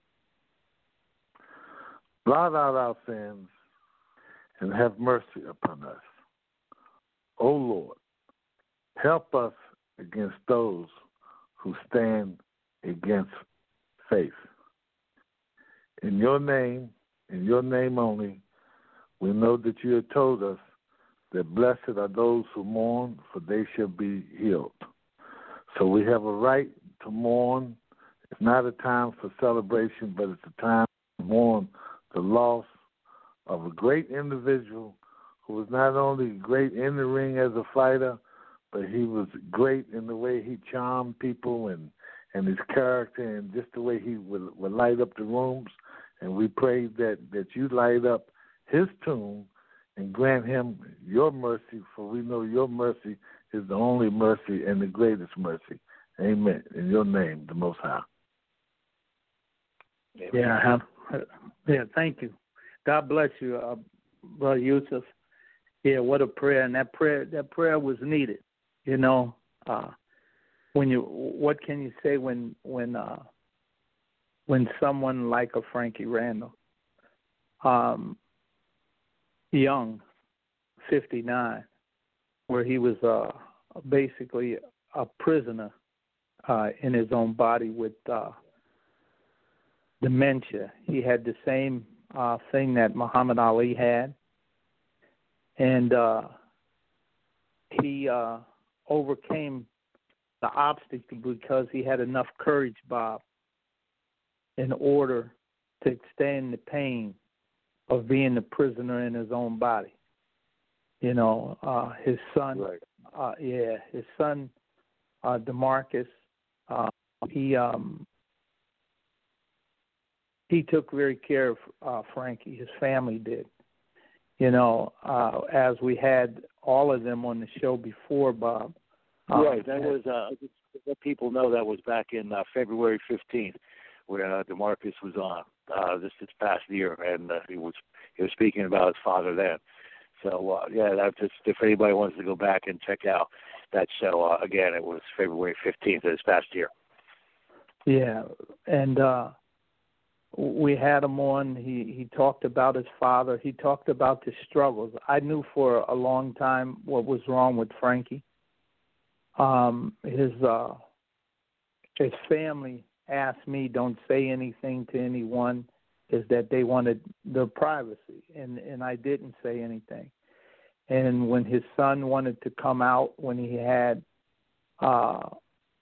Blot out our sins and have mercy upon us. O Lord, help us against those who stand against faith. In your name, in your name only, we know that you have told us that blessed are those who mourn, for they shall be healed. So we have a right to mourn. It's not a time for celebration, but it's a time to mourn the loss of a great individual who was not only great in the ring as a fighter, but he was great in the way he charmed people and, and his character and just the way he would, would light up the rooms. And we pray that, that you light up his tomb and grant him your mercy, for we know your mercy is the only mercy and the greatest mercy. Amen. In your name, the Most High. Yeah, I have, yeah, thank you. God bless you, uh, Brother Yusuf. Yeah, what a prayer, and that prayer, that prayer was needed. You know, uh, when you, what can you say when, when, uh, when someone like a Frankie Randall, um, young, fifty-nine, where he was uh, basically a prisoner uh, in his own body with uh, dementia. He had the same uh, thing that Muhammad Ali had, and uh, he uh, overcame the obstacle because he had enough courage, Bob, in order to extend the pain of being the prisoner in his own body. You know, uh, his son, Right. uh, yeah, his son, uh, DeMarcus, uh, he um, he took very care of uh, Frankie. His family did, You know, uh, as we had all of them on the show before, Bob. Um, right. That was uh, just let people know that was back in uh, February fifteenth, where uh, DeMarcus was on uh, this this past year, and uh, he was he was speaking about his father then. So uh, yeah, that's just if anybody wants to go back and check out that show uh, again, it was February fifteenth of this past year. Yeah, and uh, we had him on. He he talked about his father. He talked about the struggles. I knew for a long time what was wrong with Frankie. Um, his uh, his family asked me, "Don't say anything to anyone," is that they wanted the privacy, and and I didn't say anything. And when his son wanted to come out, when he had uh,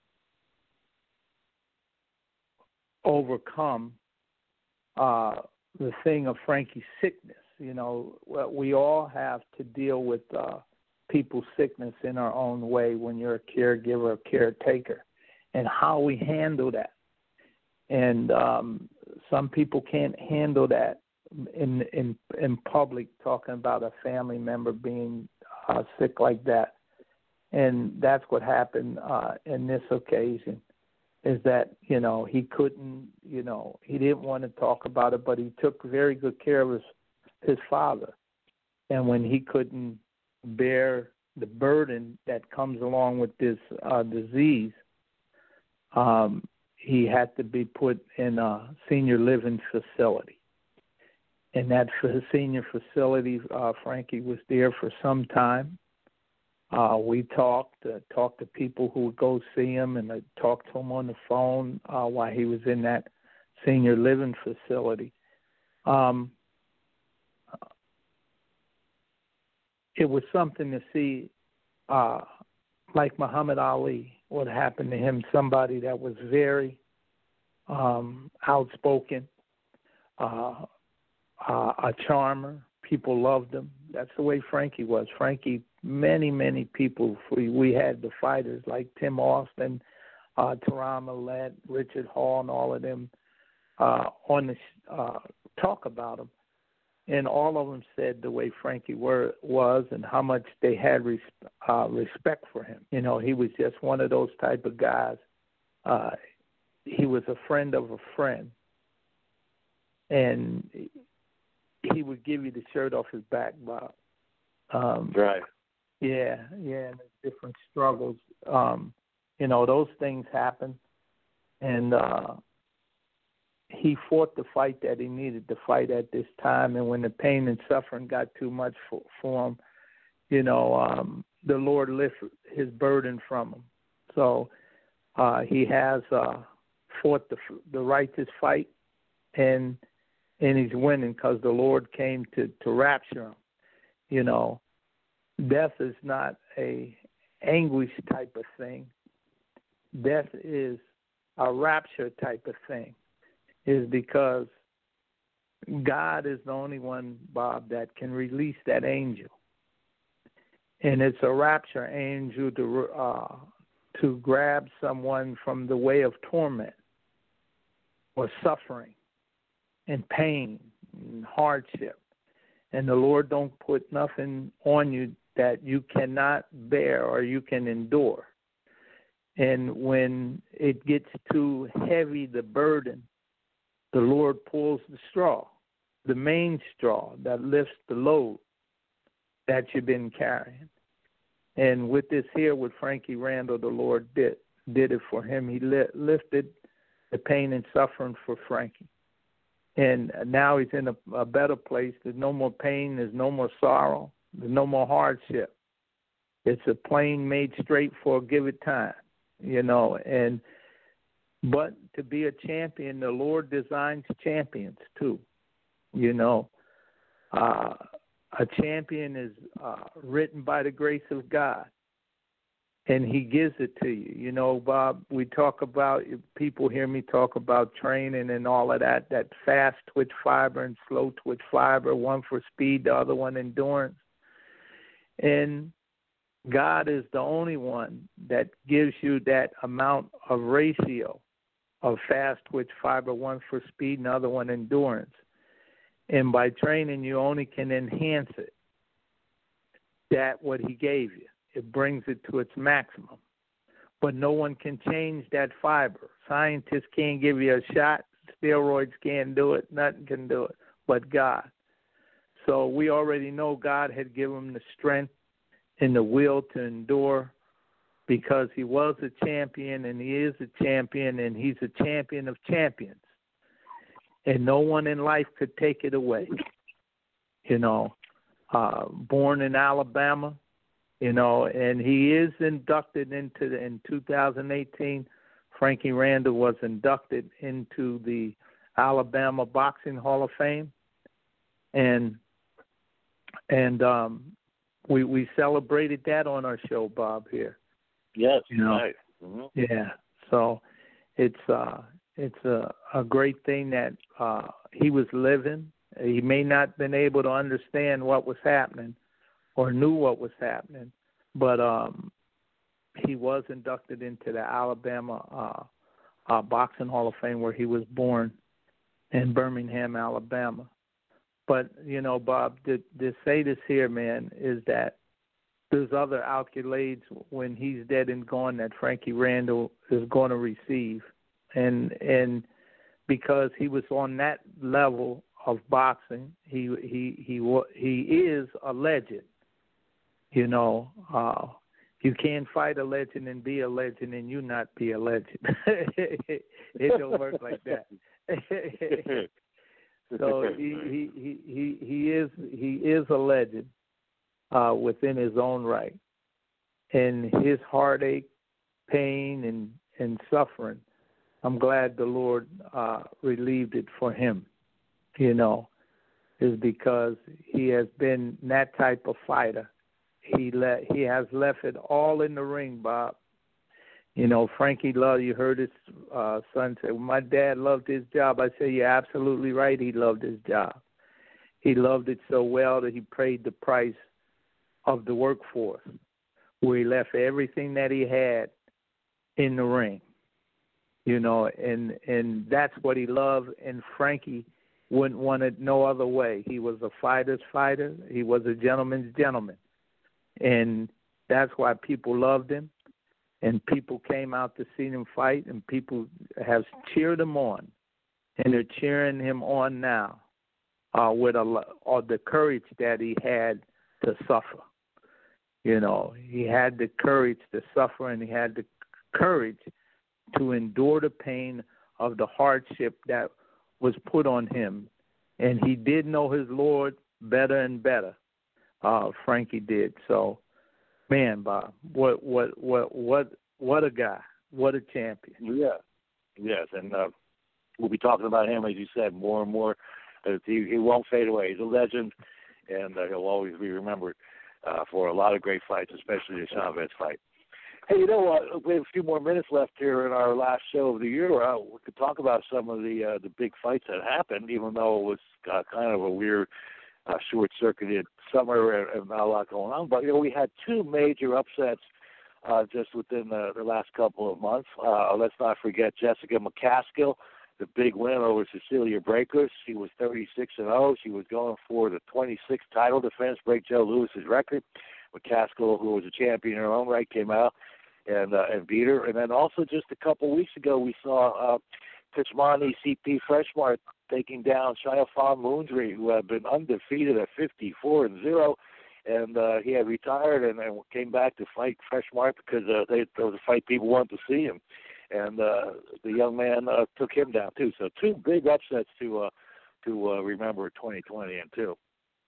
overcome uh, the thing of Frankie's sickness, you know, we all have to deal with uh, people's sickness in our own way when you're a caregiver, a caretaker, and how we handle that. And um, some people can't handle that in in in public, talking about a family member being uh, sick like that. And that's what happened uh, in this occasion, is that, you know, he couldn't, you know, he didn't want to talk about it, but he took very good care of his, his father. And when he couldn't bear the burden that comes along with this uh, disease, um, he had to be put in a senior living facility. And that senior facility, uh, Frankie was there for some time. Uh, we talked, uh, talked to people who would go see him, and I talked to him on the phone uh, while he was in that senior living facility. Um, it was something to see, uh, like Muhammad Ali, what happened to him, somebody that was very um, outspoken, uh, uh, a charmer. People loved him. That's the way Frankie was. Frankie, many, many people, we, we had the fighters like Tim Austin, uh, Tehran Millette, Richard Hall, and all of them uh, on the uh, talk about him. And all of them said the way Frankie were, was and how much they had res, uh, respect for him. You know, he was just one of those type of guys. Uh, he was a friend of a friend. And he would give you the shirt off his back, Bob. Um, right. Yeah, yeah, and there's different struggles. Um, you know, those things happen. And uh, he fought the fight that he needed to fight at this time. And when the pain and suffering got too much for, for him, you know, um, the Lord lifted his burden from him. So uh, he has uh, fought the, the righteous fight, and and he's winning because the Lord came to, to rapture him. You know, death is not a anguish type of thing. Death is a rapture type of thing. Is because God is the only one, Bob, that can release that angel. And it's a rapture angel to uh, to grab someone from the way of torment or suffering and pain and hardship. And the Lord don't put nothing on you that you cannot bear or you can endure. And when it gets too heavy, the burden, the Lord pulls the straw, the main straw that lifts the load that you've been carrying. And with this here, with Frankie Randall, the Lord did did it for him. He li- lifted the pain and suffering for Frankie. And now he's in a, a better place. There's no more pain. There's no more sorrow. There's no more hardship. It's a plane made straight for a given time, you know. And but to be a champion, the Lord designs champions too, you know. Uh, a champion is uh, written by the grace of God, and he gives it to you. You know, Bob, we talk about, people hear me talk about training and all of that, that fast twitch fiber and slow twitch fiber, one for speed, the other one endurance. And God is the only one that gives you that amount of ratio of fast twitch fiber, one for speed and the other one endurance. And by training, you only can enhance it. That what he gave you. It brings it to its maximum. But no one can change that fiber. Scientists can't give you a shot. Steroids can't do it. Nothing can do it but God. So we already know God had given him the strength and the will to endure because he was a champion and he is a champion and he's a champion of champions. And no one in life could take it away. You know, uh, born in Alabama, you know, and he is inducted into the, in two thousand eighteen, Frankie Randall was inducted into the Alabama Boxing Hall of Fame. And and um, we we celebrated that on our show, Bob, here. Yes, you know? Right. Mm-hmm. Yeah. So it's uh it's a, a great thing that uh, he was living. He may not have been able to understand what was happening or knew what was happening, but um, he was inducted into the Alabama uh, uh, Boxing Hall of Fame where he was born in Birmingham, Alabama. But, you know, Bob, to, to say this here, man, is that there's other accolades when he's dead and gone that Frankie Randall is going to receive. And and because he was on that level of boxing, he he he he is a legend. You know, uh, you can't fight a legend and be a legend and you not be a legend. It don't work like that. So he, he he he he is he is a legend uh, within his own right, and his heartache, pain, and and suffering. I'm glad the Lord uh, relieved it for him. You know, is because he has been that type of fighter. He let he has left it all in the ring, Bob. You know, Frankie loved, you heard his uh, son say, well, my dad loved his job. I say, you're absolutely right. He loved his job. He loved it so well that he paid the price of the workforce, where he left everything that he had in the ring. You know, and and that's what he loved, and Frankie wouldn't want it no other way. He was a fighter's fighter. He was a gentleman's gentleman. And that's why people loved him, and people came out to see him fight, and people have cheered him on, and they're cheering him on now uh, with a, or the courage that he had to suffer. You know, he had the courage to suffer, and he had the courage to endure the pain of the hardship that was put on him. And he did know his Lord better and better. Uh, Frankie did. So, man, Bob, what, what, what, what, what a guy! What a champion! Yeah, yes, and uh, we'll be talking about him, as you said, more and more. Uh, he, he won't fade away. He's a legend, and uh, he'll always be remembered uh, for a lot of great fights, especially the Chavez fight. Hey, you know what? We have a few more minutes left here in our last show of the year. Uh, we could talk about some of the uh, the big fights that happened, even though it was uh, kind of a weird, uh, short-circuited summer and, and not a lot going on. But, you know, we had two major upsets uh, just within the, the last couple of months. Uh, let's not forget Jessica McCaskill, the big win over Cecilia Brækhus. She was thirty-six and oh. She was going for the twenty-sixth title defense, break Joe Louis's record. McCaskill, who was a champion in her own right, came out and uh, and beat her. And then also just a couple weeks ago, we saw uh, Picmani C P Freshmart taking down Shiafan Moundri, who had been undefeated at fifty-four and zero, and uh, he had retired and, and came back to fight Freshmart because uh, they, there was a fight people wanted to see him, and uh, the young man uh, took him down too. So two big upsets to uh, to uh, remember twenty twenty and two.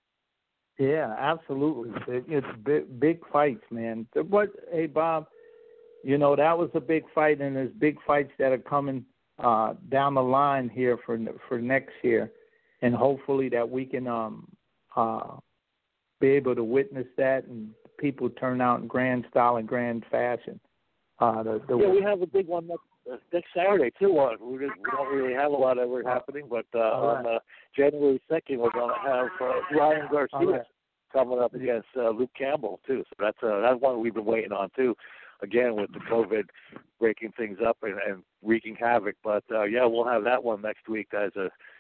Yeah, absolutely. It's big, big fights, man. But hey, Bob, you know that was a big fight, and there's big fights that are coming uh, down the line here for for next year, and hopefully that we can um, uh, be able to witness that, and people turn out in grand style and grand fashion. Uh, the, the yeah, we have a big one next, uh, next Saturday too. Uh, we, just, we don't really have a lot of it happening, but uh, right. on uh, January second we're going to have uh, Ryan Garcia right. coming up against uh, Luke Campbell too. So that's uh, that's one we've been waiting on too. Again, with the COVID breaking things up and, and wreaking havoc. But, uh, yeah, we'll have that one next week as a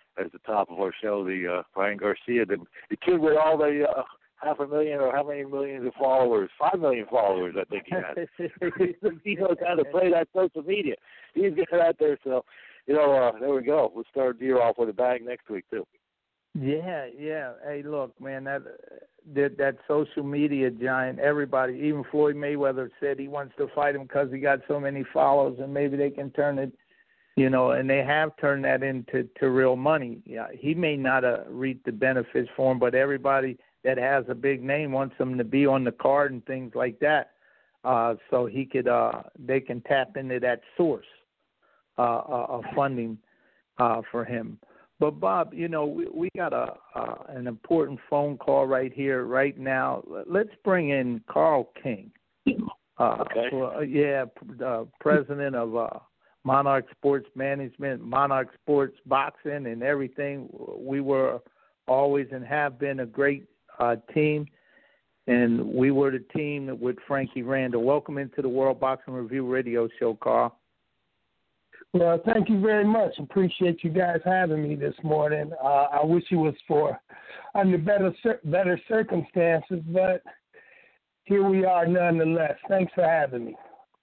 at the top of our show, the uh, Brian Garcia, the, the kid with all the uh, half a million or how many millions of followers, five million followers, I think he has. He knows how to play that social media. He's getting out there, so, you know, uh, there we go. We'll start the year off with a bang next week, too. Yeah, yeah. Hey, look, man, that that, that social media giant, everybody, even Floyd Mayweather said he wants to fight him because he got so many followers, and maybe they can turn it, you know, and they have turned that into to real money. Yeah, he may not uh, reap the benefits for him, but everybody that has a big name wants him to be on the card and things like that, uh, so he could, uh, they can tap into that source uh, of funding uh, for him. But, Bob, you know, we, we got a uh, an important phone call right here, right now. Let's bring in Carl King. Uh, okay. Well, yeah, uh, president of uh, Monarch Sports Management, Monarch Sports Boxing, and everything. We were always and have been a great uh, team, and we were the team with Frankie Randall. Welcome into the World Boxing Review radio show, Carl. Well, thank you very much. Appreciate you guys having me this morning. Uh, I wish it was for under better better circumstances, but here we are nonetheless. Thanks for having me.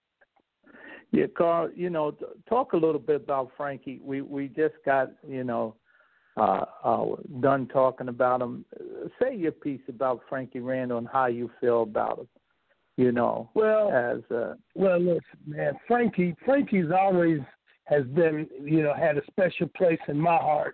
Yeah, Carl, you know, talk a little bit about Frankie. We we just got, you know, uh, uh, done talking about him. Say your piece about Frankie Randall and how you feel about him, you know. Well, as a, well, listen, man, Frankie, Frankie's always has been, you know, had a special place in my heart.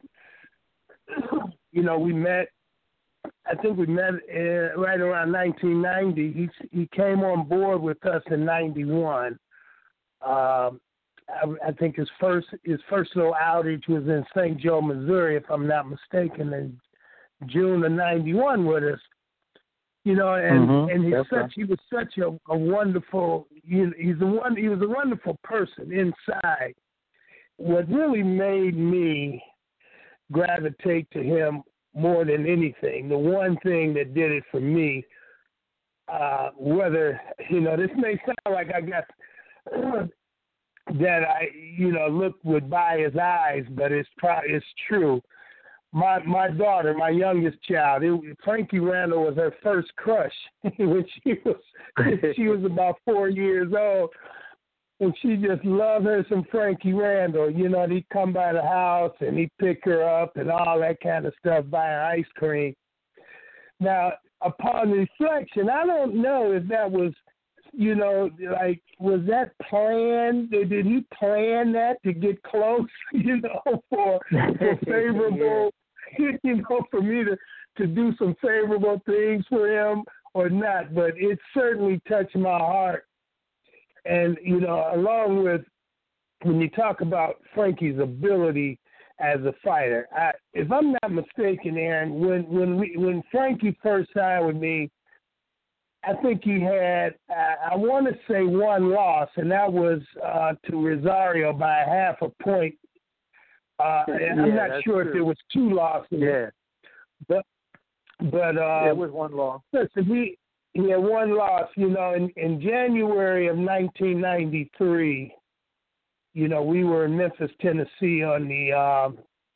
You know, we met, I think we met uh, right around nineteen ninety. He he came on board with us in ninety-one. Um, I, I think his first his first little outage was in Saint Joe, Missouri, if I'm not mistaken, in June of ninety-one with us. You know, and mm-hmm. and he's That's such right. he was such a, a wonderful. You know, he's a one he was a wonderful person inside. What really made me gravitate to him more than anything, the one thing that did it for me, uh, whether, you know, this may sound like I got, uh, that I, you know, look would by his eyes, but it's probably, it's true. My my daughter, my youngest child, it, Frankie Randall was her first crush when she was she was about four years old. And she just loved her some Frankie Randall. You know, he'd come by the house and he'd pick her up and all that kind of stuff, buy her ice cream. Now, upon reflection, I don't know if that was, you know, like, was that planned? Did, did he plan that to get close, you know, for, for favorable, yeah. you know, for me to, to do some favorable things for him or not? But it certainly touched my heart. And, you know, along with, when you talk about Frankie's ability as a fighter, I, if I'm not mistaken, Aaron, when when we, when Frankie first signed with me, I think he had, uh, I want to say one loss, and that was uh, to Rosario by a half a point. Uh, and yeah, I'm not sure true. if there was two losses. Yeah. But, but uh, it was one loss. Listen, he, He had one loss, you know, in, in January of nineteen ninety-three, you know, we were in Memphis, Tennessee on the, um,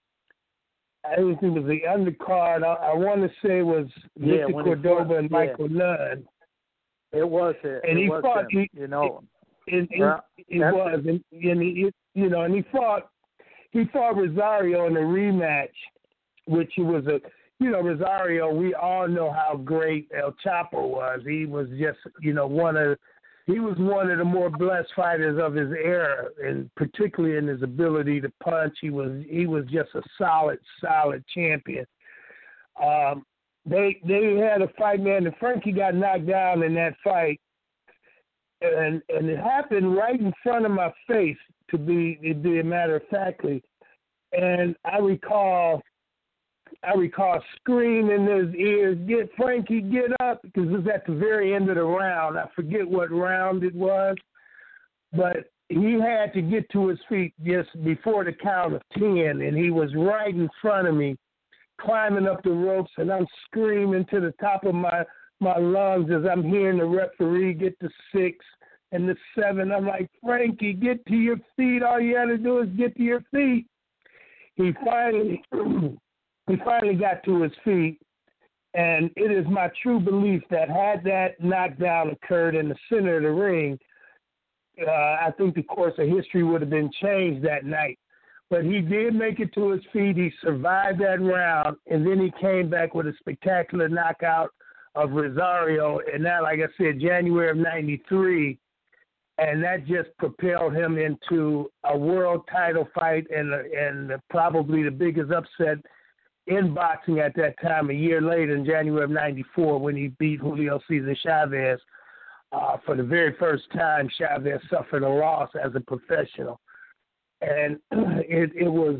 I think it was the undercard. I, I want to say it was yeah, Victor Cordoba fought, and Michael yeah. Nunn. It was it. And it he was fought, he, you know. It, it, yeah, it, it was, it. And, and he, you know, and he fought, he fought Rosario in a rematch, which was a, you know, Rosario, we all know how great El Chapo was. He was just, you know, one of, he was one of the more blessed fighters of his era, and particularly in his ability to punch. He was, he was just a solid, solid champion. Um, they, they had a fight, man, and Frankie got knocked down in that fight, and and it happened right in front of my face, to be, to be a matter of factly, and I recall. I recall screaming in his ears, "Get Frankie, get up," because it was at the very end of the round. I forget what round it was, but he had to get to his feet just before the count of ten, and he was right in front of me, climbing up the ropes, and I'm screaming to the top of my, my lungs as I'm hearing the referee get the six and the seven. I'm like, "Frankie, get to your feet. All you got to do is get to your feet." he finally he finally got to his feet, and it is my true belief that had that knockdown occurred in the center of the ring, uh, I think the course of history would have been changed that night. But he did make it to his feet. He survived that round, and then he came back with a spectacular knockout of Rosario, and that, like I said, January of ninety-three, and that just propelled him into a world title fight and and probably the biggest upset in boxing at that time, a year later in January of ninety-four, when he beat Julio Cesar Chavez. Uh, for the very first time, Chavez suffered a loss as a professional. And it, it was,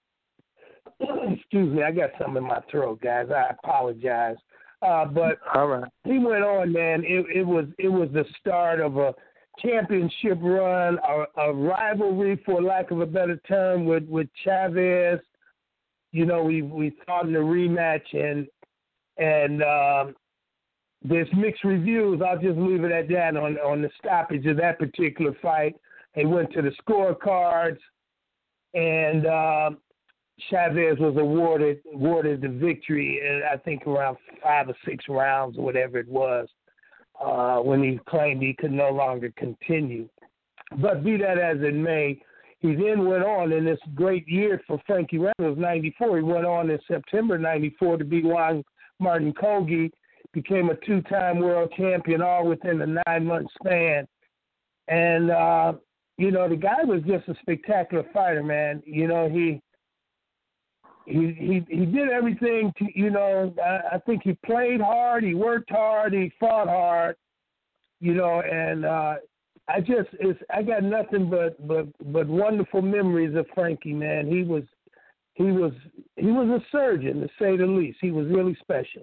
uh, excuse me, I got something in my throat, guys. I apologize. Uh, but All right. he went on, man. It, it was it was the start of a championship run, a, a rivalry, for lack of a better term, with, with Chavez. You know, we we fought in a rematch, and and um, there's mixed reviews. I'll just leave it at that on on the stoppage of that particular fight. They went to the scorecards, and uh, Chavez was awarded awarded the victory in, I think, around five or six rounds or whatever it was, uh, when he claimed he could no longer continue. But be that as it may, he then went on in this great year for Frankie Reynolds, ninety-four. He went on in September ninety-four to beat Juan Martin Kogi, became a two-time world champion all within a nine-month span. And, uh, you know, the guy was just a spectacular fighter, man. You know, he he he, he did everything to, you know, I, I think he played hard, he worked hard, he fought hard, you know, and uh, I just, it's, I got nothing but, but, but wonderful memories of Frankie, man. He was, he was, he was a surgeon, to say the least. He was really special.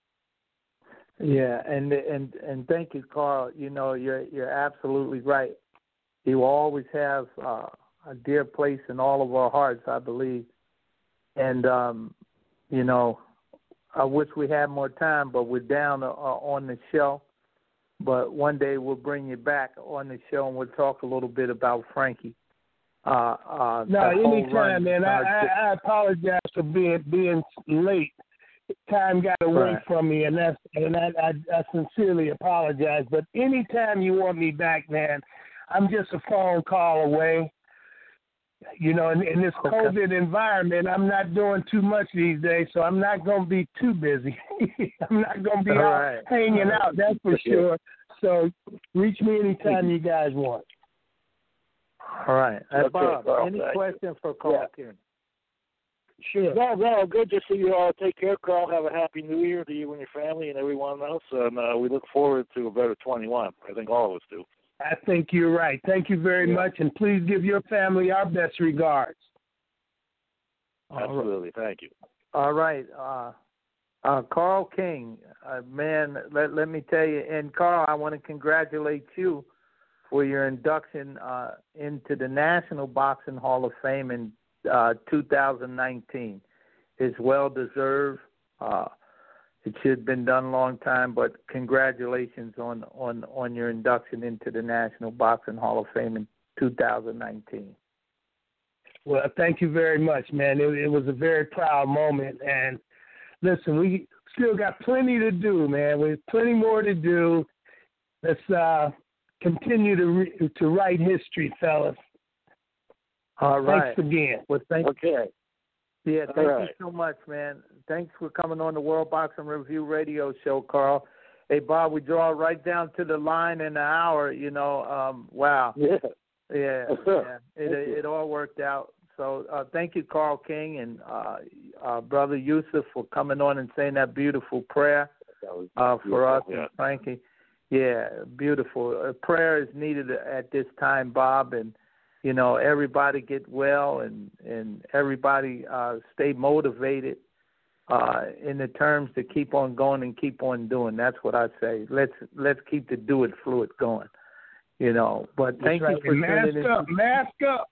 Yeah, and and and thank you, Carl. You know, you're you're absolutely right. He will always have uh, a dear place in all of our hearts, I believe. And um, you know, I wish we had more time, but we're down uh, on the show. But one day we'll bring you back on the show, and we'll talk a little bit about Frankie. Uh, uh, no, anytime, man. I, I, I apologize for being being late. Time got away right. from me, and that's and I, I, I sincerely apologize. But anytime you want me back, man, I'm just a phone call away. You know, in, in this okay. COVID environment, I'm not doing too much these days, so I'm not going to be too busy. I'm not going to be All out right. hanging out, that's for sure. So reach me anytime you guys want. All right. Uh, Okay, Bob, Carl, any thank questions for Carl Yeah. Kieran? Sure. No, no, good to see you all. Take care, Carl. Have a happy New Year to you and your family and everyone else. And uh, we look forward to a better twenty-one. I think all of us do. I think you're right. Thank you very Yeah. much, and please give your family our best regards. Absolutely. Thank you. All right. Uh, uh, Carl King, uh, man, let, let me tell you, and Carl, I want to congratulate you for your induction uh, into the National Boxing Hall of Fame in uh, two thousand nineteen. It's well deserved. Uh, it should have been done a long time, but congratulations on, on, on your induction into the National Boxing Hall of Fame in two thousand nineteen. Well, thank you very much, man. It, it was a very proud moment. And listen, we still got plenty to do, man. There's plenty more to do. Let's uh, continue to re- to write history, fellas. All right. Thanks again. Well, thank Okay. Yeah, thank right. you so much, man. Thanks for coming on the World Boxing Review radio show, Carl. Hey, Bob, we draw right down to the line in an hour, you know. Um, wow. Yeah. Yeah, yeah. It, it, it all worked out. So uh, thank you, Carl King, and uh, uh, Brother Yusuf for coming on and saying that beautiful prayer uh, for us yeah. and Frankie. Yeah, beautiful. Uh, prayer is needed at this time, Bob, and you know, everybody get well and, and everybody uh, stay motivated uh, in the terms to keep on going and keep on doing. That's what I say. Let's let's keep the do it fluid going, you know. But thank That's you right. for mask tuning up, in. mask up.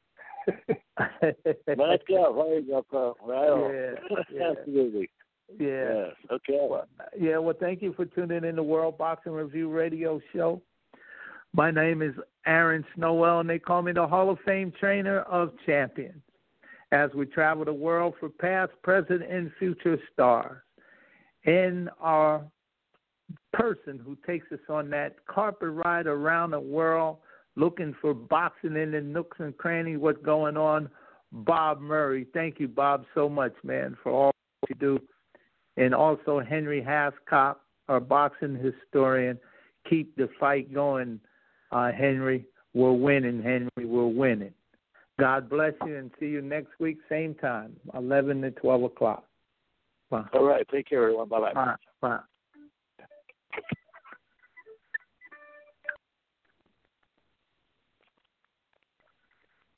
Mask up. There you go, Carl. Right on. Yeah, yeah. Absolutely. Yeah. Yes. Okay. Well, yeah, well, thank you for tuning in to World Boxing Review radio show. My name is Aaron Snowell, and they call me the Hall of Fame Trainer of Champions. as we travel the world for past, present, and future stars. And our person who takes us on that carpet ride around the world looking for boxing in the nooks and crannies, what's going on, Bob Murray. Thank you, Bob, so much, man, for all you do. And also Henry Hascock, our boxing historian. Keep the fight going, uh, Henry. We're winning, Henry. We're winning. God bless you, and see you next week, same time, eleven to twelve o'clock. Bye. All right. Take care, everyone. Bye-bye. Bye. Bye.